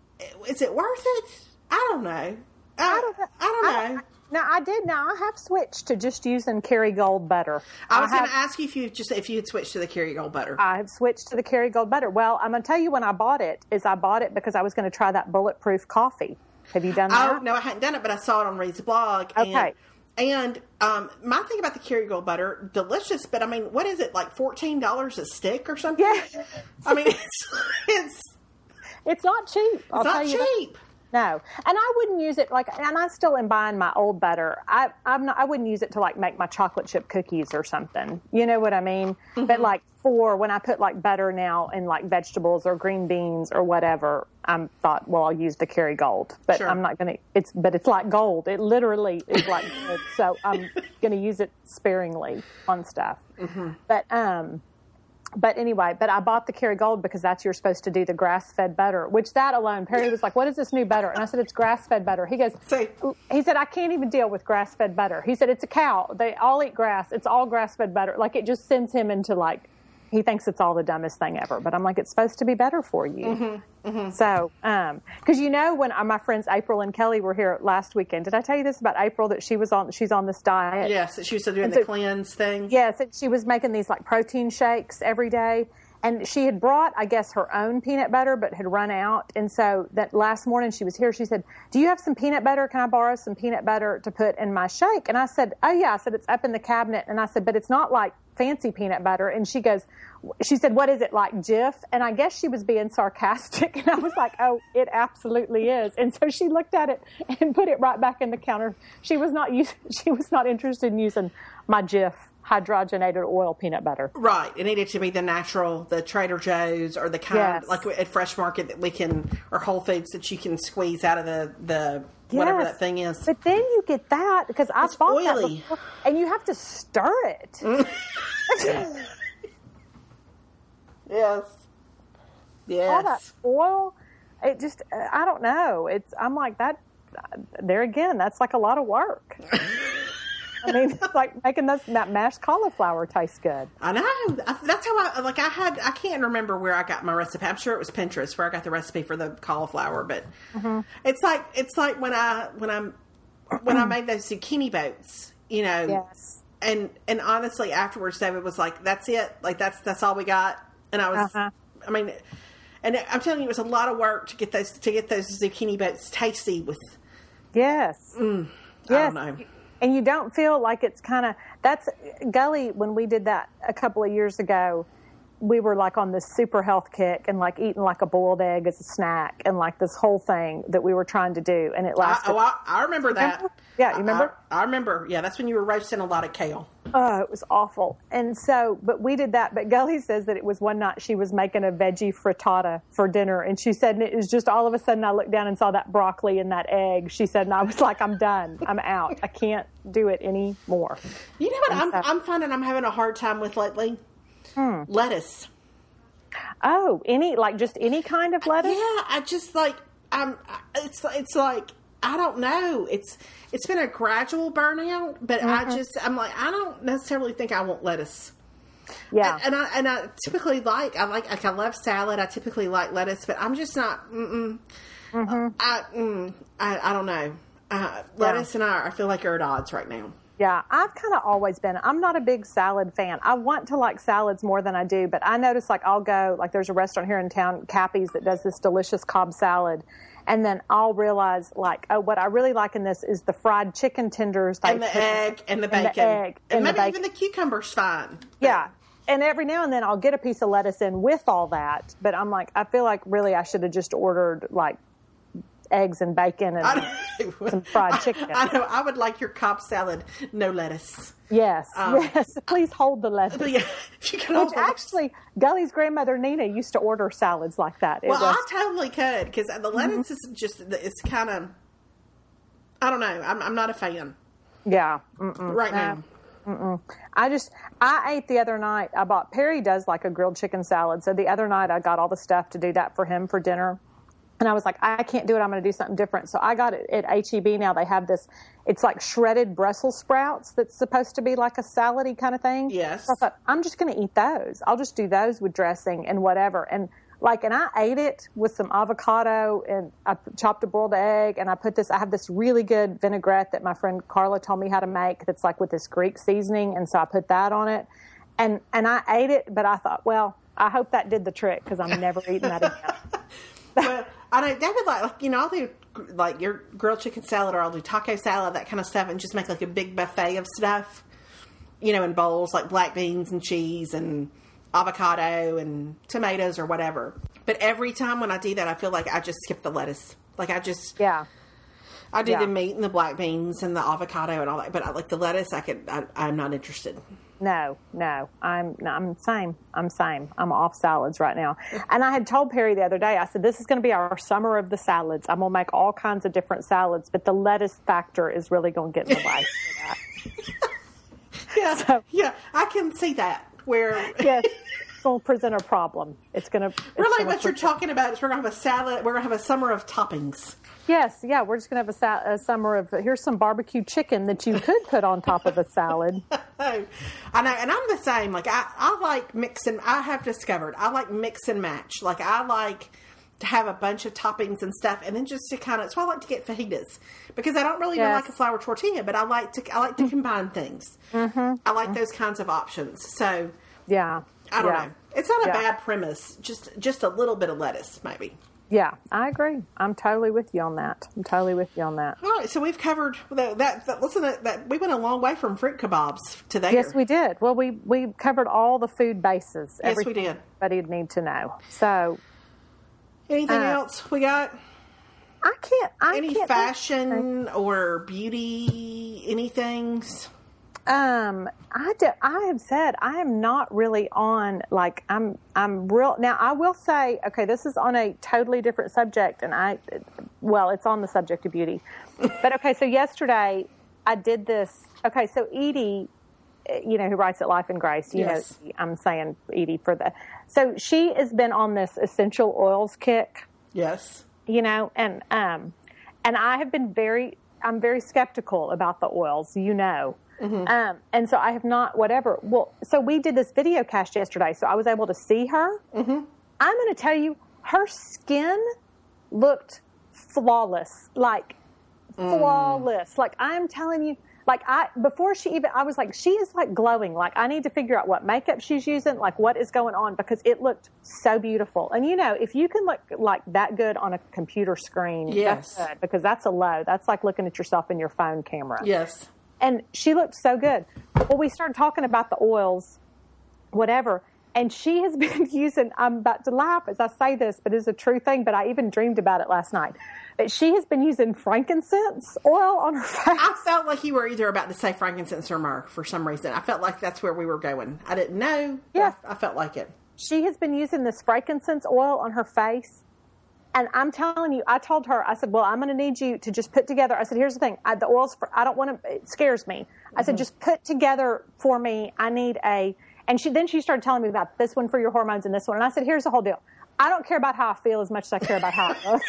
[SPEAKER 1] is it worth it? I don't know. I,
[SPEAKER 2] I don't,
[SPEAKER 1] I don't know.
[SPEAKER 2] I, now I did. Now I have switched to just using Kerrygold butter.
[SPEAKER 1] I was
[SPEAKER 2] have,
[SPEAKER 1] going to ask you if you just if you had switched to the Kerrygold butter.
[SPEAKER 2] I have switched to the Kerrygold butter. Well, I'm going to tell you when I bought it is I bought it because I was going to try that bulletproof coffee. Have you done that?
[SPEAKER 1] Oh no, I hadn't done it, but I saw it on Reed's blog.
[SPEAKER 2] Okay.
[SPEAKER 1] And, and um, my thing about the Kerrygold butter, delicious, but I mean, what is it, like fourteen dollars a stick or something?
[SPEAKER 2] Yeah.
[SPEAKER 1] I mean, it's it's
[SPEAKER 2] It's not cheap. I'll
[SPEAKER 1] it's not
[SPEAKER 2] tell you that.
[SPEAKER 1] cheap.
[SPEAKER 2] No, and I wouldn't use it like, and I still am buying my old butter. I I'm not. I wouldn't use it to like make my chocolate chip cookies or something. You know what I mean? Mm-hmm. But like for when I put like butter now in like vegetables or green beans or whatever, I thought, well, I'll use the Kerrygold. But
[SPEAKER 1] Sure.
[SPEAKER 2] I'm not gonna. It's but it's like gold. It literally is like gold. So I'm gonna use it sparingly on stuff. Mm-hmm. But um. But anyway, but I bought the Kerrygold because that's you're supposed to do the grass-fed butter, which that alone, Perry was like, "What is this new butter?" And I said, "It's grass-fed butter." He goes,
[SPEAKER 1] See.
[SPEAKER 2] he said, "I can't even deal with grass-fed butter." He said, "It's a cow. They all eat grass. It's all grass-fed butter." Like it just sends him into like, he thinks it's all the dumbest thing ever. But I'm like, it's supposed to be better for you. Mm-hmm, mm-hmm. So, um, because you know when my friends April and Kelly were here last weekend, did I tell you this about April that she was on? She's on this diet.
[SPEAKER 1] Yes, she was still doing
[SPEAKER 2] And
[SPEAKER 1] the
[SPEAKER 2] so-
[SPEAKER 1] cleanse thing.
[SPEAKER 2] Yes, and she was making these like protein shakes every day. And she had brought, I guess, her own peanut butter, but had run out. And so that last morning she was here, she said, "Do you have some peanut butter? Can I borrow some peanut butter to put in my shake?" And I said, "Oh, yeah." I said, "It's up in the cabinet." And I said, "But it's not like fancy peanut butter." And she goes, she said, "What is it, like Jif?" And I guess she was being sarcastic. And I was like, "Oh, it absolutely is." And so she looked at it and put it right back in the counter. She was not use, she was not interested in using my Jif hydrogenated oil peanut butter.
[SPEAKER 1] Right. It needed to be the natural, the Trader Joe's or the kind
[SPEAKER 2] Yes.
[SPEAKER 1] like at Fresh Market that we can, or Whole Foods that you can squeeze out of the, the whatever
[SPEAKER 2] Yes.
[SPEAKER 1] that thing is.
[SPEAKER 2] But then you get that because I
[SPEAKER 1] It's
[SPEAKER 2] bought
[SPEAKER 1] oily.
[SPEAKER 2] that before, and you have to stir it.
[SPEAKER 1] Yes. Yes.
[SPEAKER 2] All that oil, it just, I don't know. It's, I'm like that, there again, that's like a lot of work. I mean, it's like making this, that mashed cauliflower taste good.
[SPEAKER 1] I know. I, that's how I, like, I had, I can't remember where I got my recipe. I'm sure it was Pinterest where I got the recipe for the cauliflower, but mm-hmm. it's like, it's like when I, when I'm, when I made those zucchini boats, you know,
[SPEAKER 2] Yes.
[SPEAKER 1] and, and honestly, afterwards, David was like, "That's it. Like, that's, that's all we got." And I was,
[SPEAKER 2] Uh-huh.
[SPEAKER 1] I mean, and I'm telling you, it was a lot of work to get those, to get those zucchini boats tasty with,
[SPEAKER 2] Yes.
[SPEAKER 1] mm,
[SPEAKER 2] Yes.
[SPEAKER 1] I don't know.
[SPEAKER 2] And you don't feel like it's kind of, that's, Gully, when we did that a couple of years ago, we were like on this super health kick and like eating like a boiled egg as a snack and like this whole thing that we were trying to do. And it
[SPEAKER 1] I,
[SPEAKER 2] lasted.
[SPEAKER 1] oh, I, I remember that.
[SPEAKER 2] Remember? Yeah, you remember?
[SPEAKER 1] I, I remember. Yeah, that's when you were roasting a lot of kale.
[SPEAKER 2] Oh, it was awful. And so, but we did that. But Gully says that it was one night she was making a veggie frittata for dinner. And she said, and it was just all of a sudden I looked down and saw that broccoli and that egg. She said, and I was like, I'm done. I'm out. I can't do it anymore.
[SPEAKER 1] You know what
[SPEAKER 2] And
[SPEAKER 1] I'm,
[SPEAKER 2] so-
[SPEAKER 1] I'm finding I'm having a hard time with lately?
[SPEAKER 2] Hmm.
[SPEAKER 1] Lettuce.
[SPEAKER 2] Oh, any, like just any kind of lettuce?
[SPEAKER 1] Yeah, I just like, I'm, it's, it's like, I don't know. It's, it's been a gradual burnout, but
[SPEAKER 2] Mm-hmm.
[SPEAKER 1] I just, I'm like, I don't necessarily think I want lettuce.
[SPEAKER 2] Yeah.
[SPEAKER 1] And, and I, and I typically like, I like, like, I love salad. I typically like lettuce, but I'm just not, mm-mm.
[SPEAKER 2] Mm-hmm.
[SPEAKER 1] I, mm, I, I don't know. Uh, lettuce and I, I feel like are at odds right now.
[SPEAKER 2] Yeah, I've kind of always been, I'm not a big salad fan. I want to like salads more than I do, but I notice like I'll go, like there's a restaurant here in town, Cappy's, that does this delicious Cobb salad. And then I'll realize like, oh, what I really like in this is the fried chicken tenders.
[SPEAKER 1] And the egg and the bacon.
[SPEAKER 2] And the egg
[SPEAKER 1] and
[SPEAKER 2] and
[SPEAKER 1] maybe
[SPEAKER 2] the
[SPEAKER 1] even
[SPEAKER 2] bacon.
[SPEAKER 1] the cucumber's fine.
[SPEAKER 2] Yeah. and every now and then I'll get a piece of lettuce in with all that. But I'm like, I feel like really I should have just ordered like eggs and bacon and some fried chicken.
[SPEAKER 1] I, I know. I would like your Cobb salad, no lettuce.
[SPEAKER 2] Yes,
[SPEAKER 1] um,
[SPEAKER 2] yes. Please hold the lettuce.
[SPEAKER 1] Yeah, if you can
[SPEAKER 2] Which
[SPEAKER 1] hold the
[SPEAKER 2] actually, lettuce. Gully's grandmother Nina used to order salads like that. It
[SPEAKER 1] well,
[SPEAKER 2] was,
[SPEAKER 1] I totally could because the lettuce mm-hmm. is just it's kind of. I don't know. I'm I'm not a fan.
[SPEAKER 2] Yeah. Mm-mm.
[SPEAKER 1] Right
[SPEAKER 2] no.
[SPEAKER 1] now.
[SPEAKER 2] Mm-mm. I just, I ate the other night, I bought, Perry does like a grilled chicken salad. So the other night I got all the stuff to do that for him for dinner. And I was like, I can't do it. I'm going to do something different. So I got it at H E B now. They have this, it's like shredded Brussels sprouts that's supposed to be like a salad-y kind of thing.
[SPEAKER 1] Yes.
[SPEAKER 2] So I thought, I'm just going to eat those. I'll just do those with dressing and whatever. And like, and I ate it with some avocado and I chopped a boiled egg and I put this, I have this really good vinaigrette that my friend Carla told me how to make that's like with this Greek seasoning. And so I put that on it and, and I ate it, but I thought, well, I hope that did the trick because I'm never eating that again.
[SPEAKER 1] Well, I know David like, like you know I'll do like your grilled chicken salad or I'll do taco salad, that kind of stuff, and just make like a big buffet of stuff, you know, in bowls like black beans and cheese and avocado and tomatoes or whatever. But every time when I do that, I feel like I just skip the lettuce. Like I just
[SPEAKER 2] yeah,
[SPEAKER 1] I do
[SPEAKER 2] yeah.
[SPEAKER 1] the meat and the black beans and the avocado and all that. But I, like the lettuce, I could I, I'm not interested.
[SPEAKER 2] No, no, I'm no, I'm same. I'm same. I'm off salads right now. And I had told Perry the other day, I said, this is going to be our summer of the salads. I'm going to make all kinds of different salads, but the lettuce factor is really going to get in the way for that.
[SPEAKER 1] yeah,
[SPEAKER 2] so,
[SPEAKER 1] yeah, I can see that. Where
[SPEAKER 2] yes, it's going to present a problem. It's going to
[SPEAKER 1] really what you're talking about is we're going to have a salad. We're going to have a summer of toppings.
[SPEAKER 2] Yes, yeah, we're just going to have a, sa- a summer of, here's some barbecue chicken that you could put on top of a salad.
[SPEAKER 1] I know, and I'm the same. Like, I, I like mix and, I have discovered, I like mix and match. Like, I like to have a bunch of toppings and stuff, and then just to kind of, that's why I like to get fajitas. Because I don't really yes. even like a flour tortilla, but I like to, I like to combine things. Mm-hmm. I like those kinds of options. So,
[SPEAKER 2] yeah,
[SPEAKER 1] I don't
[SPEAKER 2] yeah.
[SPEAKER 1] know. It's not a
[SPEAKER 2] yeah.
[SPEAKER 1] bad premise. Just, just a little bit of lettuce, maybe.
[SPEAKER 2] Yeah, I agree. I'm totally with you on that. I'm totally with you on that.
[SPEAKER 1] All right, so we've covered that. that, that listen, that, that we went a long way from fruit kebabs to there.
[SPEAKER 2] Yes, we did. Well, we we covered all the food bases.
[SPEAKER 1] Yes, we did.
[SPEAKER 2] Everything you'd need to know. So,
[SPEAKER 1] anything uh, else we got?
[SPEAKER 2] I can't. I
[SPEAKER 1] Any
[SPEAKER 2] can't
[SPEAKER 1] fashion think. or beauty, anythings?
[SPEAKER 2] Um, I do, I have said I am not really on, like, I'm, I'm real. Now, I will say, okay, this is on a totally different subject, and I, well, it's on the subject of beauty. But, okay, so yesterday I did this. Okay, so Edie, you know, who writes at Life and Grace, you
[SPEAKER 1] yes.
[SPEAKER 2] know, I'm saying Edie for the, so she has been on this essential oils kick.
[SPEAKER 1] Yes.
[SPEAKER 2] You know, and, um, and I have been very, I'm very skeptical about the oils, you know. Mm-hmm. Um, and so I have not, whatever. Well, so we did this video cast yesterday, so I was able to see her. Mm-hmm. I'm going to tell you, her skin looked flawless, like mm. flawless. Like I'm telling you, like I, before she even, I was like, she is like glowing. Like I need to figure out what makeup she's using, like what is going on, because it looked so beautiful. And you know, if you can look like that good on a computer screen,
[SPEAKER 1] yes.
[SPEAKER 2] that's good, because that's a low. That's like looking at yourself in your phone camera.
[SPEAKER 1] Yes.
[SPEAKER 2] And she looked so good. Well, we started talking about the oils, whatever. And she has been using, I'm about to laugh as I say this, but it's a true thing. But I even dreamed about it last night. But she has been using frankincense oil on her face.
[SPEAKER 1] I felt like you were either about to say frankincense or myrrh for some reason. I felt like that's where we were going. I didn't know.
[SPEAKER 2] Yeah.
[SPEAKER 1] I, I felt like it.
[SPEAKER 2] She has been using this frankincense oil on her face. And I'm telling you, I told her, I said, well, I'm going to need you to just put together. I said, here's the thing. I, the oils, for, I don't want to, it scares me. I mm-hmm. said, just put together for me. I need a, and she, then she started telling me about this one for your hormones and this one. And I said, here's the whole deal. I don't care about how I feel as much as I care about how I look.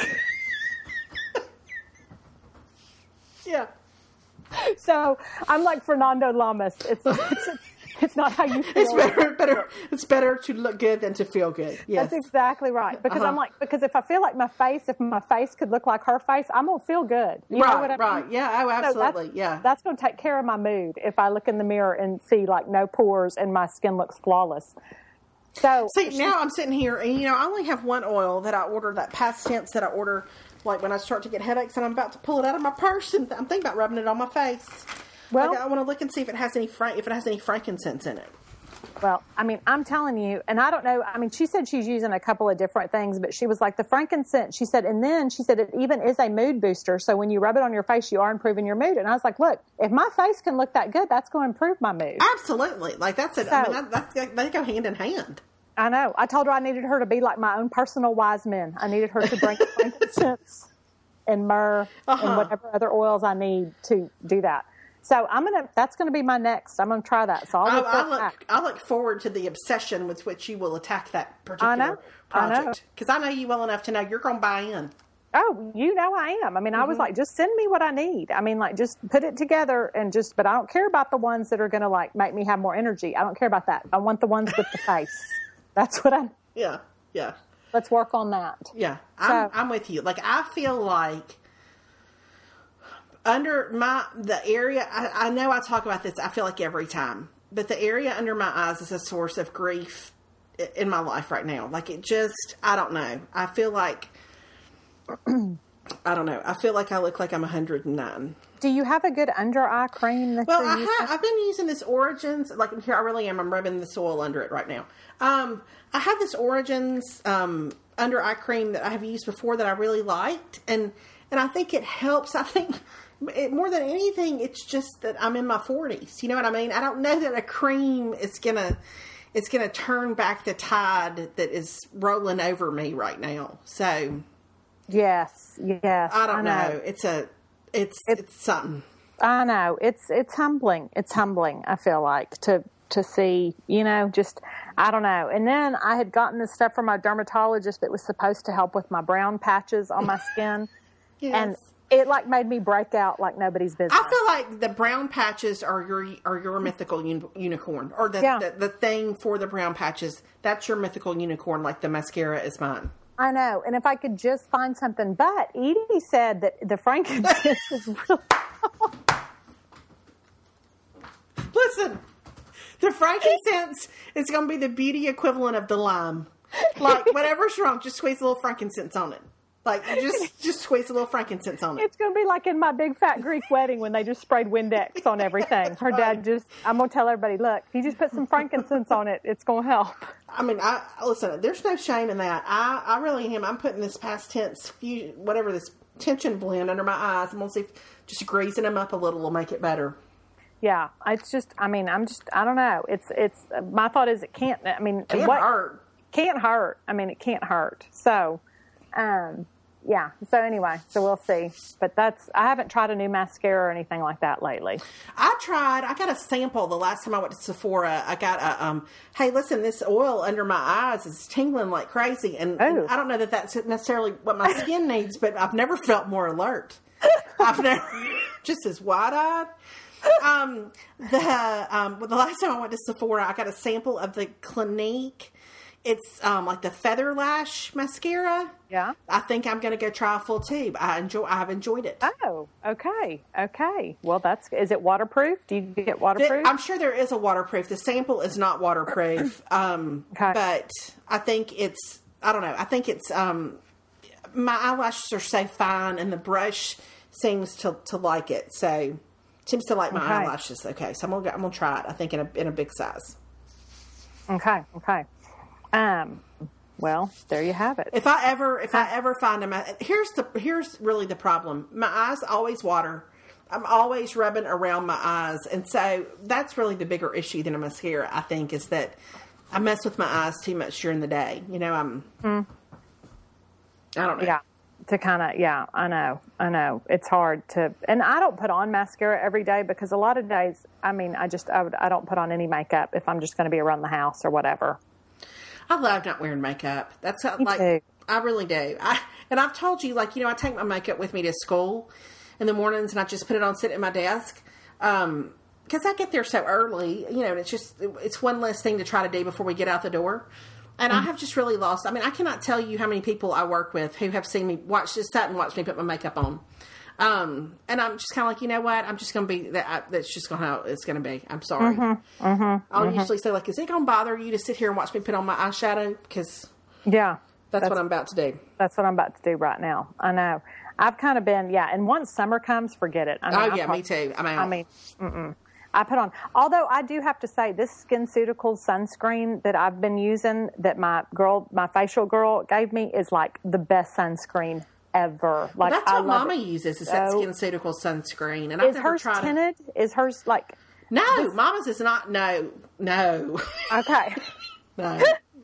[SPEAKER 1] Yeah.
[SPEAKER 2] So I'm like Fernando Lamas. It's, it's, it's not how you feel.
[SPEAKER 1] It's better, better. It's better to look good than to feel good. Yes.
[SPEAKER 2] That's exactly right. Because uh-huh. I'm like, because if I feel like my face, if my face could look like her face, I'm going to feel good. You
[SPEAKER 1] right,
[SPEAKER 2] know what I
[SPEAKER 1] right.
[SPEAKER 2] mean?
[SPEAKER 1] Yeah, oh, absolutely.
[SPEAKER 2] So that's,
[SPEAKER 1] yeah.
[SPEAKER 2] That's going to take care of my mood if I look in the mirror and see like no pores and my skin looks flawless. So
[SPEAKER 1] see, now I'm sitting here and, you know, I only have one oil that I order, that past tense that I order, like when I start to get headaches and I'm about to pull it out of my purse and I'm thinking about rubbing it on my face. Well, like, I want to look and see if it has any fra- if it has any frankincense in it.
[SPEAKER 2] Well, I mean, I'm telling you, and I don't know. I mean, she said she's using a couple of different things, but she was like the frankincense. She said, and then she said it even is a mood booster. So when you rub it on your face, you are improving your mood. And I was like, look, if my face can look that good, that's going to improve my mood.
[SPEAKER 1] Absolutely. Like that's it. So, I mean, that, that's, they go hand in hand.
[SPEAKER 2] I know. I told her I needed her to be like my own personal wise men. I needed her to bring frankincense and myrrh uh-huh. and whatever other oils I need to do that. So I'm gonna. That's gonna be my next. I'm gonna try that. So I'll
[SPEAKER 1] I, I look. I look forward to the obsession with which you will attack that particular I know, project. Because I, I know you well enough to know you're gonna buy in.
[SPEAKER 2] Oh, you know I am. I mean, mm-hmm. I was like, just send me what I need. I mean, like, just put it together and just. But I don't care about the ones that are gonna like make me have more energy. I don't care about that. I want the ones with the face. That's what I.
[SPEAKER 1] Yeah. Yeah.
[SPEAKER 2] Let's work on that.
[SPEAKER 1] Yeah, I'm. So, I'm with you. Like I feel like. Under my, the area, I, I know I talk about this, I feel like every time, but the area under my eyes is a source of grief in my life right now. Like it just, I don't know. I feel like, I don't know. I feel like I look like I'm one hundred nine.
[SPEAKER 2] Do you have a good under eye cream? That
[SPEAKER 1] well, I have, I've been using this Origins, like here I really am, I'm rubbing this oil under it right now. Um, I have this Origins um, under eye cream that I have used before that I really liked. And, and I think it helps. I think... It, more than anything, it's just that I'm in my forties. You know what I mean? I don't know that a cream is gonna, it's gonna turn back the tide that is rolling over me right now. So,
[SPEAKER 2] yes, yes,
[SPEAKER 1] I don't
[SPEAKER 2] I know.
[SPEAKER 1] know. It's a, it's, it's it's something.
[SPEAKER 2] I know. It's it's humbling. It's humbling. I feel like to to see, you know, just I don't know. And then I had gotten this stuff from my dermatologist that was supposed to help with my brown patches on my skin,
[SPEAKER 1] yes.
[SPEAKER 2] and. It like made me break out like nobody's business.
[SPEAKER 1] I feel like the brown patches are your are your mythical un- unicorn, or the,
[SPEAKER 2] yeah.
[SPEAKER 1] the the thing for the brown patches. That's your mythical unicorn. Like the mascara is mine.
[SPEAKER 2] I know, and if I could just find something, but Edie said that the frankincense is really.
[SPEAKER 1] Listen, the frankincense is going to be the beauty equivalent of the lime. Like whatever's wrong, just squeeze a little frankincense on it. Like, just just squeeze a little frankincense on it.
[SPEAKER 2] It's going to be like in my big fat Greek wedding when they just sprayed Windex on everything. Her dad just, I'm going to tell everybody, look, if you just put some frankincense on it, it's going to help.
[SPEAKER 1] I mean, I listen, there's no shame in that. I, I really am. I'm putting this past tense, few, whatever, this tension blend under my eyes. I'm going to see if just greasing them up a little will make it better.
[SPEAKER 2] Yeah, it's just, I mean, I'm just, I don't know. It's, it's, my thought is it can't, I mean,
[SPEAKER 1] can't
[SPEAKER 2] what,
[SPEAKER 1] hurt.
[SPEAKER 2] Can't hurt. I mean, it can't hurt. So, um, yeah. So anyway, so we'll see. But that's, I haven't tried a new mascara or anything like that lately.
[SPEAKER 1] I tried, I got a sample the last time I went to Sephora. I got a, um, hey, listen, this oil under my eyes is tingling like crazy. And, and I don't know that that's necessarily what my skin needs, but I've never felt more alert. I've never, just as wide-eyed. Um, the, um, well, the last time I went to Sephora, I got a sample of the Clinique. It's um, like the Feather Lash mascara.
[SPEAKER 2] Yeah.
[SPEAKER 1] I think I'm going to go try a full tube. I enjoy. I've enjoyed it.
[SPEAKER 2] Oh, okay, okay. Well, that's. Is it waterproof? Do you get waterproof?
[SPEAKER 1] The, I'm sure there is a waterproof. The sample is not waterproof. Um, okay. But I think it's. I don't know. I think it's. Um, my eyelashes are so fine, and the brush seems to, to like it. So seems to like my okay. eyelashes. Okay, so I'm gonna I'm gonna try it. I think in a in a big size.
[SPEAKER 2] Okay. Okay. Um, well, there you have it.
[SPEAKER 1] If I ever, if I ever find them, here's the, here's really the problem. My eyes always water. I'm always rubbing around my eyes. And so that's really the bigger issue than a mascara, I think, is that I mess with my eyes too much during the day. You know, I'm, mm. I don't know.
[SPEAKER 2] Yeah. To kind of, yeah, I know, I know. It's hard to, and I don't put on mascara every day because a lot of days, I mean, I just, I, would, I don't put on any makeup if I'm just going to be around the house or whatever.
[SPEAKER 1] I love not wearing makeup. That's how,
[SPEAKER 2] Me
[SPEAKER 1] like,
[SPEAKER 2] too.
[SPEAKER 1] I really do. I, and I've told you, like, you know, I take my makeup with me to school in the mornings and I just put it on, sit at my desk. Um, cause I get there so early, you know, and it's just, it's one less thing to try to do before we get out the door. And mm-hmm. I have just really lost, I mean, I cannot tell you how many people I work with who have seen me watch this, sat and watch me put my makeup on. Um, and I'm just kind of like, you know what? I'm just going to be that. That's just going to how it's going to be. I'm sorry.
[SPEAKER 2] Mm-hmm, mm-hmm,
[SPEAKER 1] I'll
[SPEAKER 2] mm-hmm.
[SPEAKER 1] usually say like, is it going to bother you to sit here and watch me put on my eyeshadow? Because
[SPEAKER 2] yeah,
[SPEAKER 1] that's, that's what I'm about to do.
[SPEAKER 2] That's what I'm about to do right now. I know. I've kind of been, yeah. And once summer comes, forget it. I mean,
[SPEAKER 1] oh yeah,
[SPEAKER 2] probably,
[SPEAKER 1] me too. I'm out.
[SPEAKER 2] I mean, mm-mm. I put on, although I do have to say this SkinCeuticals sunscreen that I've been using that my girl, my facial girl gave me is like the best sunscreen ever. Like,
[SPEAKER 1] well, that's
[SPEAKER 2] I
[SPEAKER 1] what
[SPEAKER 2] love
[SPEAKER 1] Mama
[SPEAKER 2] it.
[SPEAKER 1] uses, is
[SPEAKER 2] so,
[SPEAKER 1] that SkinCeuticals sunscreen. And I've
[SPEAKER 2] is
[SPEAKER 1] never
[SPEAKER 2] hers
[SPEAKER 1] tried
[SPEAKER 2] tinted? It. Is hers like...
[SPEAKER 1] No,
[SPEAKER 2] this...
[SPEAKER 1] Mama's is not, no, no.
[SPEAKER 2] Okay.
[SPEAKER 1] No.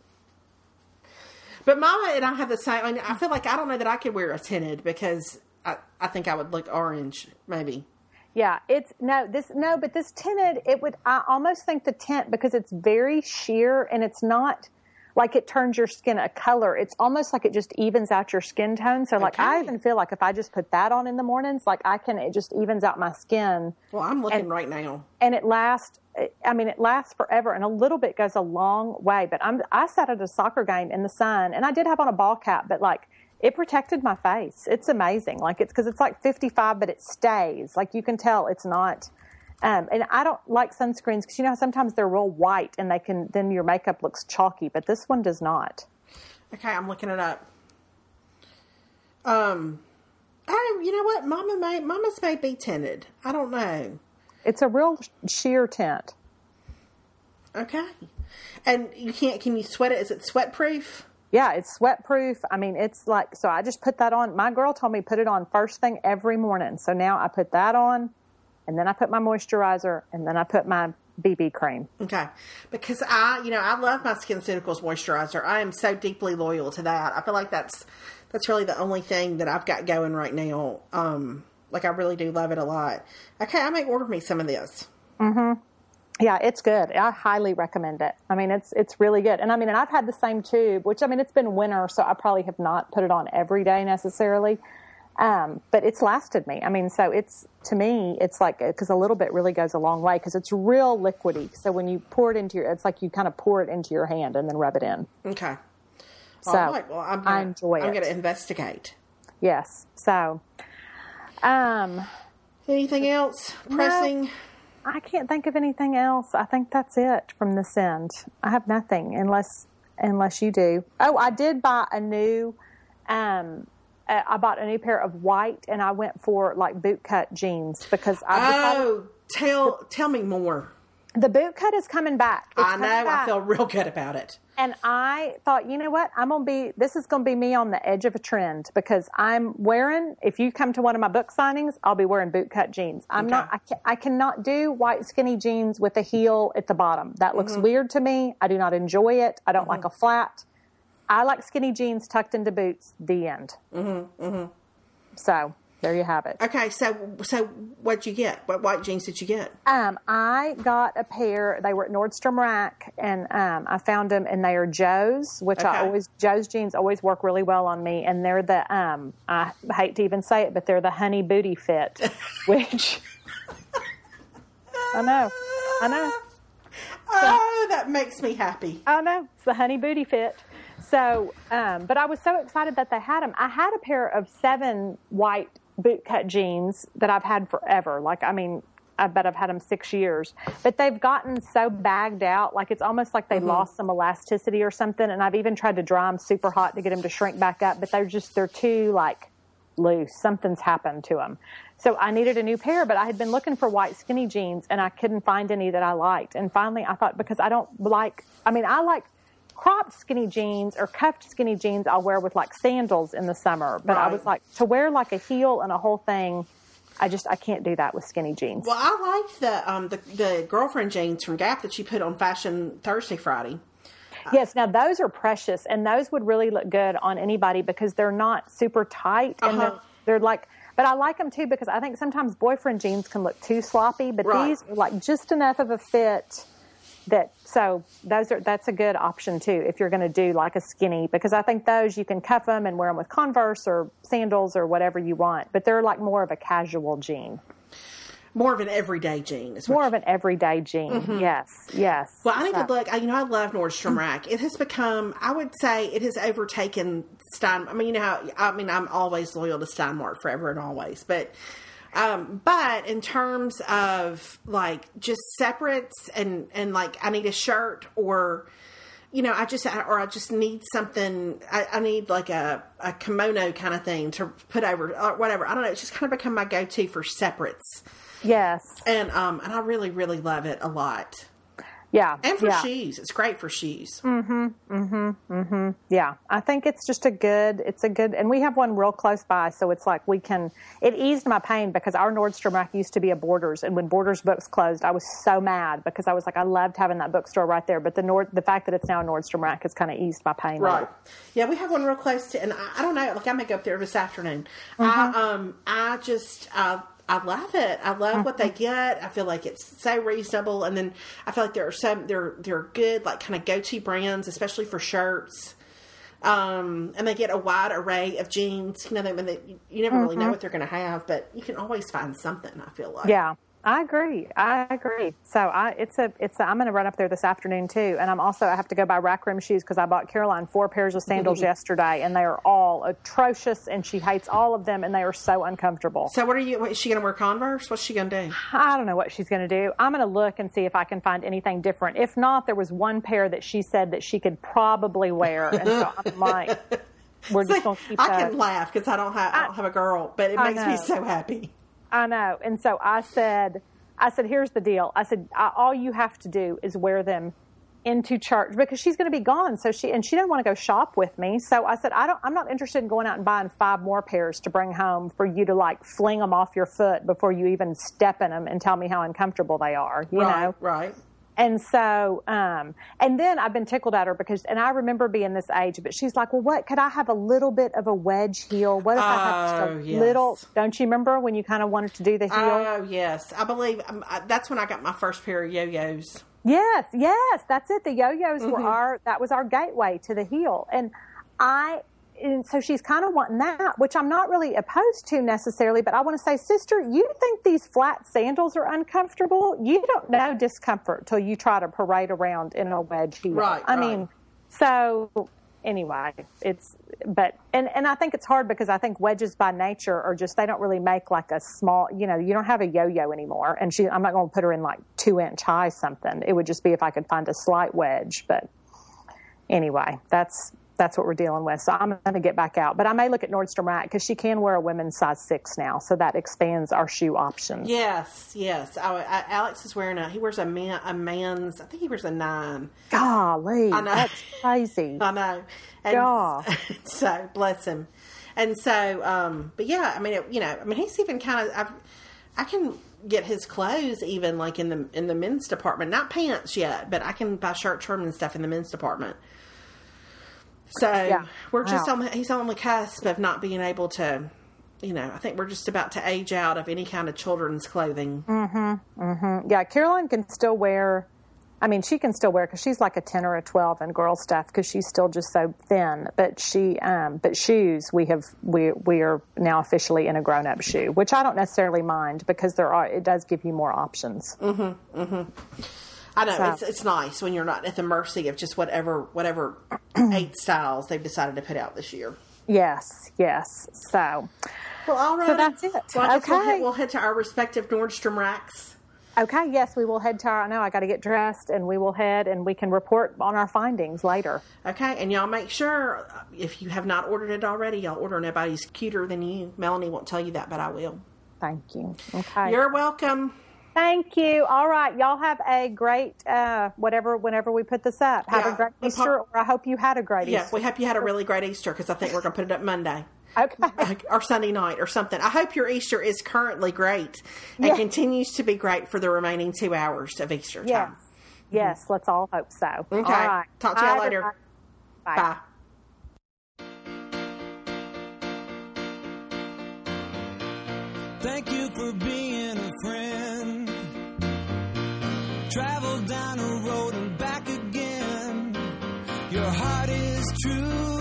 [SPEAKER 1] But Mama and I have the same, I mean, I feel like I don't know that I could wear a tinted because I, I think I would look orange, maybe.
[SPEAKER 2] Yeah, it's, no, this, no, but this tinted, it would, I almost think the tint, because it's very sheer and it's not like it turns your skin a color. It's almost like it just evens out your skin tone. So like, okay. I even feel like if I just put that on in the mornings, like I can, it just evens out my skin.
[SPEAKER 1] Well, I'm looking
[SPEAKER 2] and,
[SPEAKER 1] right now.
[SPEAKER 2] And it lasts, I mean, it lasts forever, and a little bit goes a long way. But I'm, I sat at a soccer game in the sun, and I did have on a ball cap, but like, it protected my face. It's amazing. Like, it's because it's like fifty-five, but it stays. Like, you can tell it's not. Um, and I don't like sunscreens because, you know, sometimes they're real white and they can, then your makeup looks chalky, but this one does not.
[SPEAKER 1] Okay, I'm looking it up. Um, I, you know what? Mama may, Mama's may be tinted. I don't know.
[SPEAKER 2] It's a real sheer tint.
[SPEAKER 1] Okay. And you can't, can you sweat it? Is it sweat proof?
[SPEAKER 2] Yeah, it's sweat proof. I mean, it's like, so I just put that on. My girl told me put it on first thing every morning. So now I put that on, and then I put my moisturizer, and then I put my B B cream.
[SPEAKER 1] Okay. Because I, you know, I love my SkinCeuticals moisturizer. I am so deeply loyal to that. I feel like that's, that's really the only thing that I've got going right now. Um, like, I really do love it a lot. Okay, I may order me some of this.
[SPEAKER 2] Mm-hmm. Yeah, it's good. I highly recommend it. I mean, it's it's really good. And I mean, and I've had the same tube, which, I mean, it's been winter, so I probably have not put it on every day necessarily. Um, but it's lasted me. I mean, so it's, to me, it's like, because a little bit really goes a long way, because it's real liquidy. So when you pour it into your, it's like you kind of pour it into your hand and then rub it in.
[SPEAKER 1] Okay.
[SPEAKER 2] So
[SPEAKER 1] all right. Well, I'm gonna,
[SPEAKER 2] I enjoy
[SPEAKER 1] I'm
[SPEAKER 2] it.
[SPEAKER 1] going to investigate.
[SPEAKER 2] Yes. So, um,
[SPEAKER 1] anything else pressing?
[SPEAKER 2] No. I can't think of anything else. I think that's it from this end. I have nothing unless unless you do. Oh, I did buy a new, um, uh, I bought a new pair of white, and I went for like boot cut jeans because I.
[SPEAKER 1] Oh, tell tell me more.
[SPEAKER 2] The boot cut is coming back. It's
[SPEAKER 1] I know.
[SPEAKER 2] back.
[SPEAKER 1] I feel real good about it.
[SPEAKER 2] And I thought, you know what? I'm going to be, this is going to be me on the edge of a trend, because I'm wearing, if you come to one of my book signings, I'll be wearing boot cut jeans. I'm
[SPEAKER 1] okay.
[SPEAKER 2] not, I, can, I cannot do white skinny jeans with a heel at the bottom. That looks mm-hmm. weird to me. I do not enjoy it. I don't mm-hmm. like a flat. I like skinny jeans tucked into boots, the end.
[SPEAKER 1] Mm-hmm. Mm-hmm.
[SPEAKER 2] So there you have it.
[SPEAKER 1] Okay, so so what'd you get? What white jeans did you get?
[SPEAKER 2] Um, I got a pair. They were at Nordstrom Rack, and um, I found them, and they are Joe's, which
[SPEAKER 1] okay.
[SPEAKER 2] I always Joe's jeans always work really well on me, and they're the um, I hate to even say it, but they're the honey booty fit, which I know, I know.
[SPEAKER 1] Oh, that makes me happy.
[SPEAKER 2] I know, it's the honey booty fit. So, um, but I was so excited that they had them. I had a pair of seven white bootcut jeans that I've had forever. Like, I mean, I bet I've had them six years. But they've gotten so bagged out, like it's almost like they mm-hmm. lost some elasticity or something. And I've even tried to dry them super hot to get them to shrink back up. But they're just, they're too, like, loose. Something's happened to them. So I needed a new pair, but I had been looking for white skinny jeans, and I couldn't find any that I liked. And finally, I thought, because I don't like, I mean, I like cropped skinny jeans or cuffed skinny jeans I'll wear with like sandals in the summer. But right. I was like, to wear like a heel and a whole thing, I just, I can't do that with skinny jeans.
[SPEAKER 1] Well, I like the, um, the, the girlfriend jeans from Gap that you put on Fashion Thursday, Friday.
[SPEAKER 2] Yes. Now those are precious, and those would really look good on anybody because they're not super tight, and uh-huh. they're, they're like, but I like them too because I think sometimes boyfriend jeans can look too sloppy, but right. these are like just enough of a fit that, so those are, that's a good option too if you're going to do like a skinny, because I think those you can cuff them and wear them with Converse or sandals or whatever you want, but they're like more of a casual jean.
[SPEAKER 1] More of an everyday jean.
[SPEAKER 2] More you... of an everyday jean. Mm-hmm. Yes, yes.
[SPEAKER 1] Well, I need so. to look. You know, I love Nordstrom Rack. It has become, I would say, it has overtaken Stein. I mean, you know how, I mean, I'm always loyal to Steinmart forever and always, but Um, but in terms of like just separates and, and like I need a shirt or, you know, I just, or I just need something, I, I need like a, a kimono kind of thing to put over, or whatever. I don't know. It's just kind of become my go-to for separates.
[SPEAKER 2] Yes.
[SPEAKER 1] And, um, and I really, really love it a lot.
[SPEAKER 2] Yeah.
[SPEAKER 1] And for
[SPEAKER 2] yeah.
[SPEAKER 1] shoes. It's great for shoes.
[SPEAKER 2] Mm-hmm. Mm-hmm. Mm-hmm. Yeah. I think it's just a good, it's a good, and we have one real close by. So it's like we can, it eased my pain because our Nordstrom Rack used to be a Borders. And when Borders Books closed, I was so mad because I was like, I loved having that bookstore right there. But the Nord, the fact that it's now a Nordstrom Rack has kind of eased my pain.
[SPEAKER 1] Right.
[SPEAKER 2] There.
[SPEAKER 1] Yeah. We have one real close to, and I, I don't know, like I may go up there this afternoon.
[SPEAKER 2] Mm-hmm.
[SPEAKER 1] I, um, I just, uh, I love it. I love mm-hmm. what they get. I feel like it's so reasonable, and then I feel like there are some they're they're good like kind of go to brands, especially for shirts. Um, and they get a wide array of jeans. You know, they, they you never really mm-hmm. know what they're going to have, but you can always find something. I feel like.
[SPEAKER 2] Yeah. I agree. I agree. So I, it's a, it's a, I'm going to run up there this afternoon too. And I'm also, I have to go buy rack rim shoes because I bought Caroline four pairs of sandals yesterday and they are all atrocious and she hates all of them and they are so uncomfortable.
[SPEAKER 1] So what are you, what, is she going to wear Converse? What's she going to do?
[SPEAKER 2] I don't know what she's going to do. I'm going to look and see if I can find anything different. If not, there was one pair that she said that she could probably wear. And so I'm like, we're just going to keep
[SPEAKER 1] I
[SPEAKER 2] that.
[SPEAKER 1] can laugh because I don't have, I don't have a girl, but it
[SPEAKER 2] I
[SPEAKER 1] makes
[SPEAKER 2] know.
[SPEAKER 1] me so happy.
[SPEAKER 2] I know. And so I said, I said, here's the deal. I said, I, all you have to do is wear them into church because she's going to be gone. So she, and she didn't want to go shop with me. So I said, I don't, I'm not interested in going out and buying five more pairs to bring home for you to like fling them off your foot before you even step in them and tell me how uncomfortable they are, you
[SPEAKER 1] right,
[SPEAKER 2] know?
[SPEAKER 1] Right.
[SPEAKER 2] And so, um, and then I've been tickled at her because, and I remember being this age, but she's like, well, what, could I have a little bit of a wedge heel? What if
[SPEAKER 1] oh,
[SPEAKER 2] I have just a
[SPEAKER 1] yes.
[SPEAKER 2] little, don't you remember when you kind of wanted to do the heel?
[SPEAKER 1] Oh, yes. I believe um, I, that's when I got my first pair of yo-yos.
[SPEAKER 2] Yes, yes, that's it. The yo-yos
[SPEAKER 1] Mm-hmm.
[SPEAKER 2] were our, that was our gateway to the heel. And I, and so she's kind of wanting that, which I'm not really opposed to necessarily, but I want to say, sister, you think these flat sandals are uncomfortable? You don't know discomfort till you try to parade around in a wedge heel.
[SPEAKER 1] Right,
[SPEAKER 2] I
[SPEAKER 1] right.
[SPEAKER 2] mean, so anyway, it's, but, and, and I think it's hard because I think wedges by nature are just, they don't really make like a small, you know, you don't have a yo-yo anymore. And she, I'm not going to put her in like two inch high something. It would just be if I could find a slight wedge, but anyway, that's, that's what we're dealing with. So I'm going to get back out. But I may look at Nordstrom Rack because she can wear a women's size six now. So that expands our shoe options.
[SPEAKER 1] Yes, yes. I, I, Alex is wearing a, he wears a man, a man's, I think he wears a nine.
[SPEAKER 2] Golly,
[SPEAKER 1] I know.
[SPEAKER 2] that's crazy.
[SPEAKER 1] I know. And
[SPEAKER 2] God.
[SPEAKER 1] so, bless him. And so, um, but yeah, I mean, it, you know, I mean, he's even kind of, I've, I can get his clothes even like in the, in the men's department, not pants yet, but I can buy shirt, trim and stuff in the men's department. So
[SPEAKER 2] yeah.
[SPEAKER 1] we're just
[SPEAKER 2] wow.
[SPEAKER 1] on, he's on the cusp of not being able to, you know, I think we're just about to age out of any kind of children's clothing.
[SPEAKER 2] Mm-hmm. Mm-hmm. Yeah. Caroline can still wear, I mean, she can still wear, cause she's like a ten or a twelve in girl stuff. Cause she's still just so thin, but she, um, but shoes, we have, we, we are now officially in a grown up shoe, which I don't necessarily mind because there are, it does give you more options.
[SPEAKER 1] Mm-hmm. Mm-hmm. I know,
[SPEAKER 2] so.
[SPEAKER 1] it's it's nice when you're not at the mercy of just whatever whatever eight styles they've decided to put out this year.
[SPEAKER 2] Yes, yes. So,
[SPEAKER 1] well, all right.
[SPEAKER 2] So that's it.
[SPEAKER 1] Well, I guess
[SPEAKER 2] okay.
[SPEAKER 1] We'll head, we'll head to our respective Nordstrom Racks.
[SPEAKER 2] Okay, yes, we will head to our, I know I got to get dressed, and we will head, and we can report on our findings later.
[SPEAKER 1] Okay, and y'all make sure, if you have not ordered it already, y'all order. Nobody's cuter than you. Melanie won't tell you that, but I will.
[SPEAKER 2] Thank you. Okay.
[SPEAKER 1] You're welcome.
[SPEAKER 2] Thank you. All right. Y'all have a great, uh, whatever, whenever we put this up. Have
[SPEAKER 1] Yeah,
[SPEAKER 2] a great
[SPEAKER 1] the
[SPEAKER 2] Easter,
[SPEAKER 1] pop-
[SPEAKER 2] or I hope you had a great
[SPEAKER 1] Yeah,
[SPEAKER 2] Easter.
[SPEAKER 1] we hope you had a really great Easter because I think we're going to put it up Monday.
[SPEAKER 2] Okay.
[SPEAKER 1] Or Sunday night or something. I hope your Easter is currently great and
[SPEAKER 2] Yeah.
[SPEAKER 1] continues to be great for the remaining two hours of Easter time.
[SPEAKER 2] Yes. Yes. Let's all hope so.
[SPEAKER 1] Okay.
[SPEAKER 2] All right.
[SPEAKER 1] Talk to y'all
[SPEAKER 2] Bye,
[SPEAKER 1] later.
[SPEAKER 2] everybody. Bye.
[SPEAKER 1] Bye.
[SPEAKER 3] Thank you for being a friend. Travel down a road and back again. Your heart is true.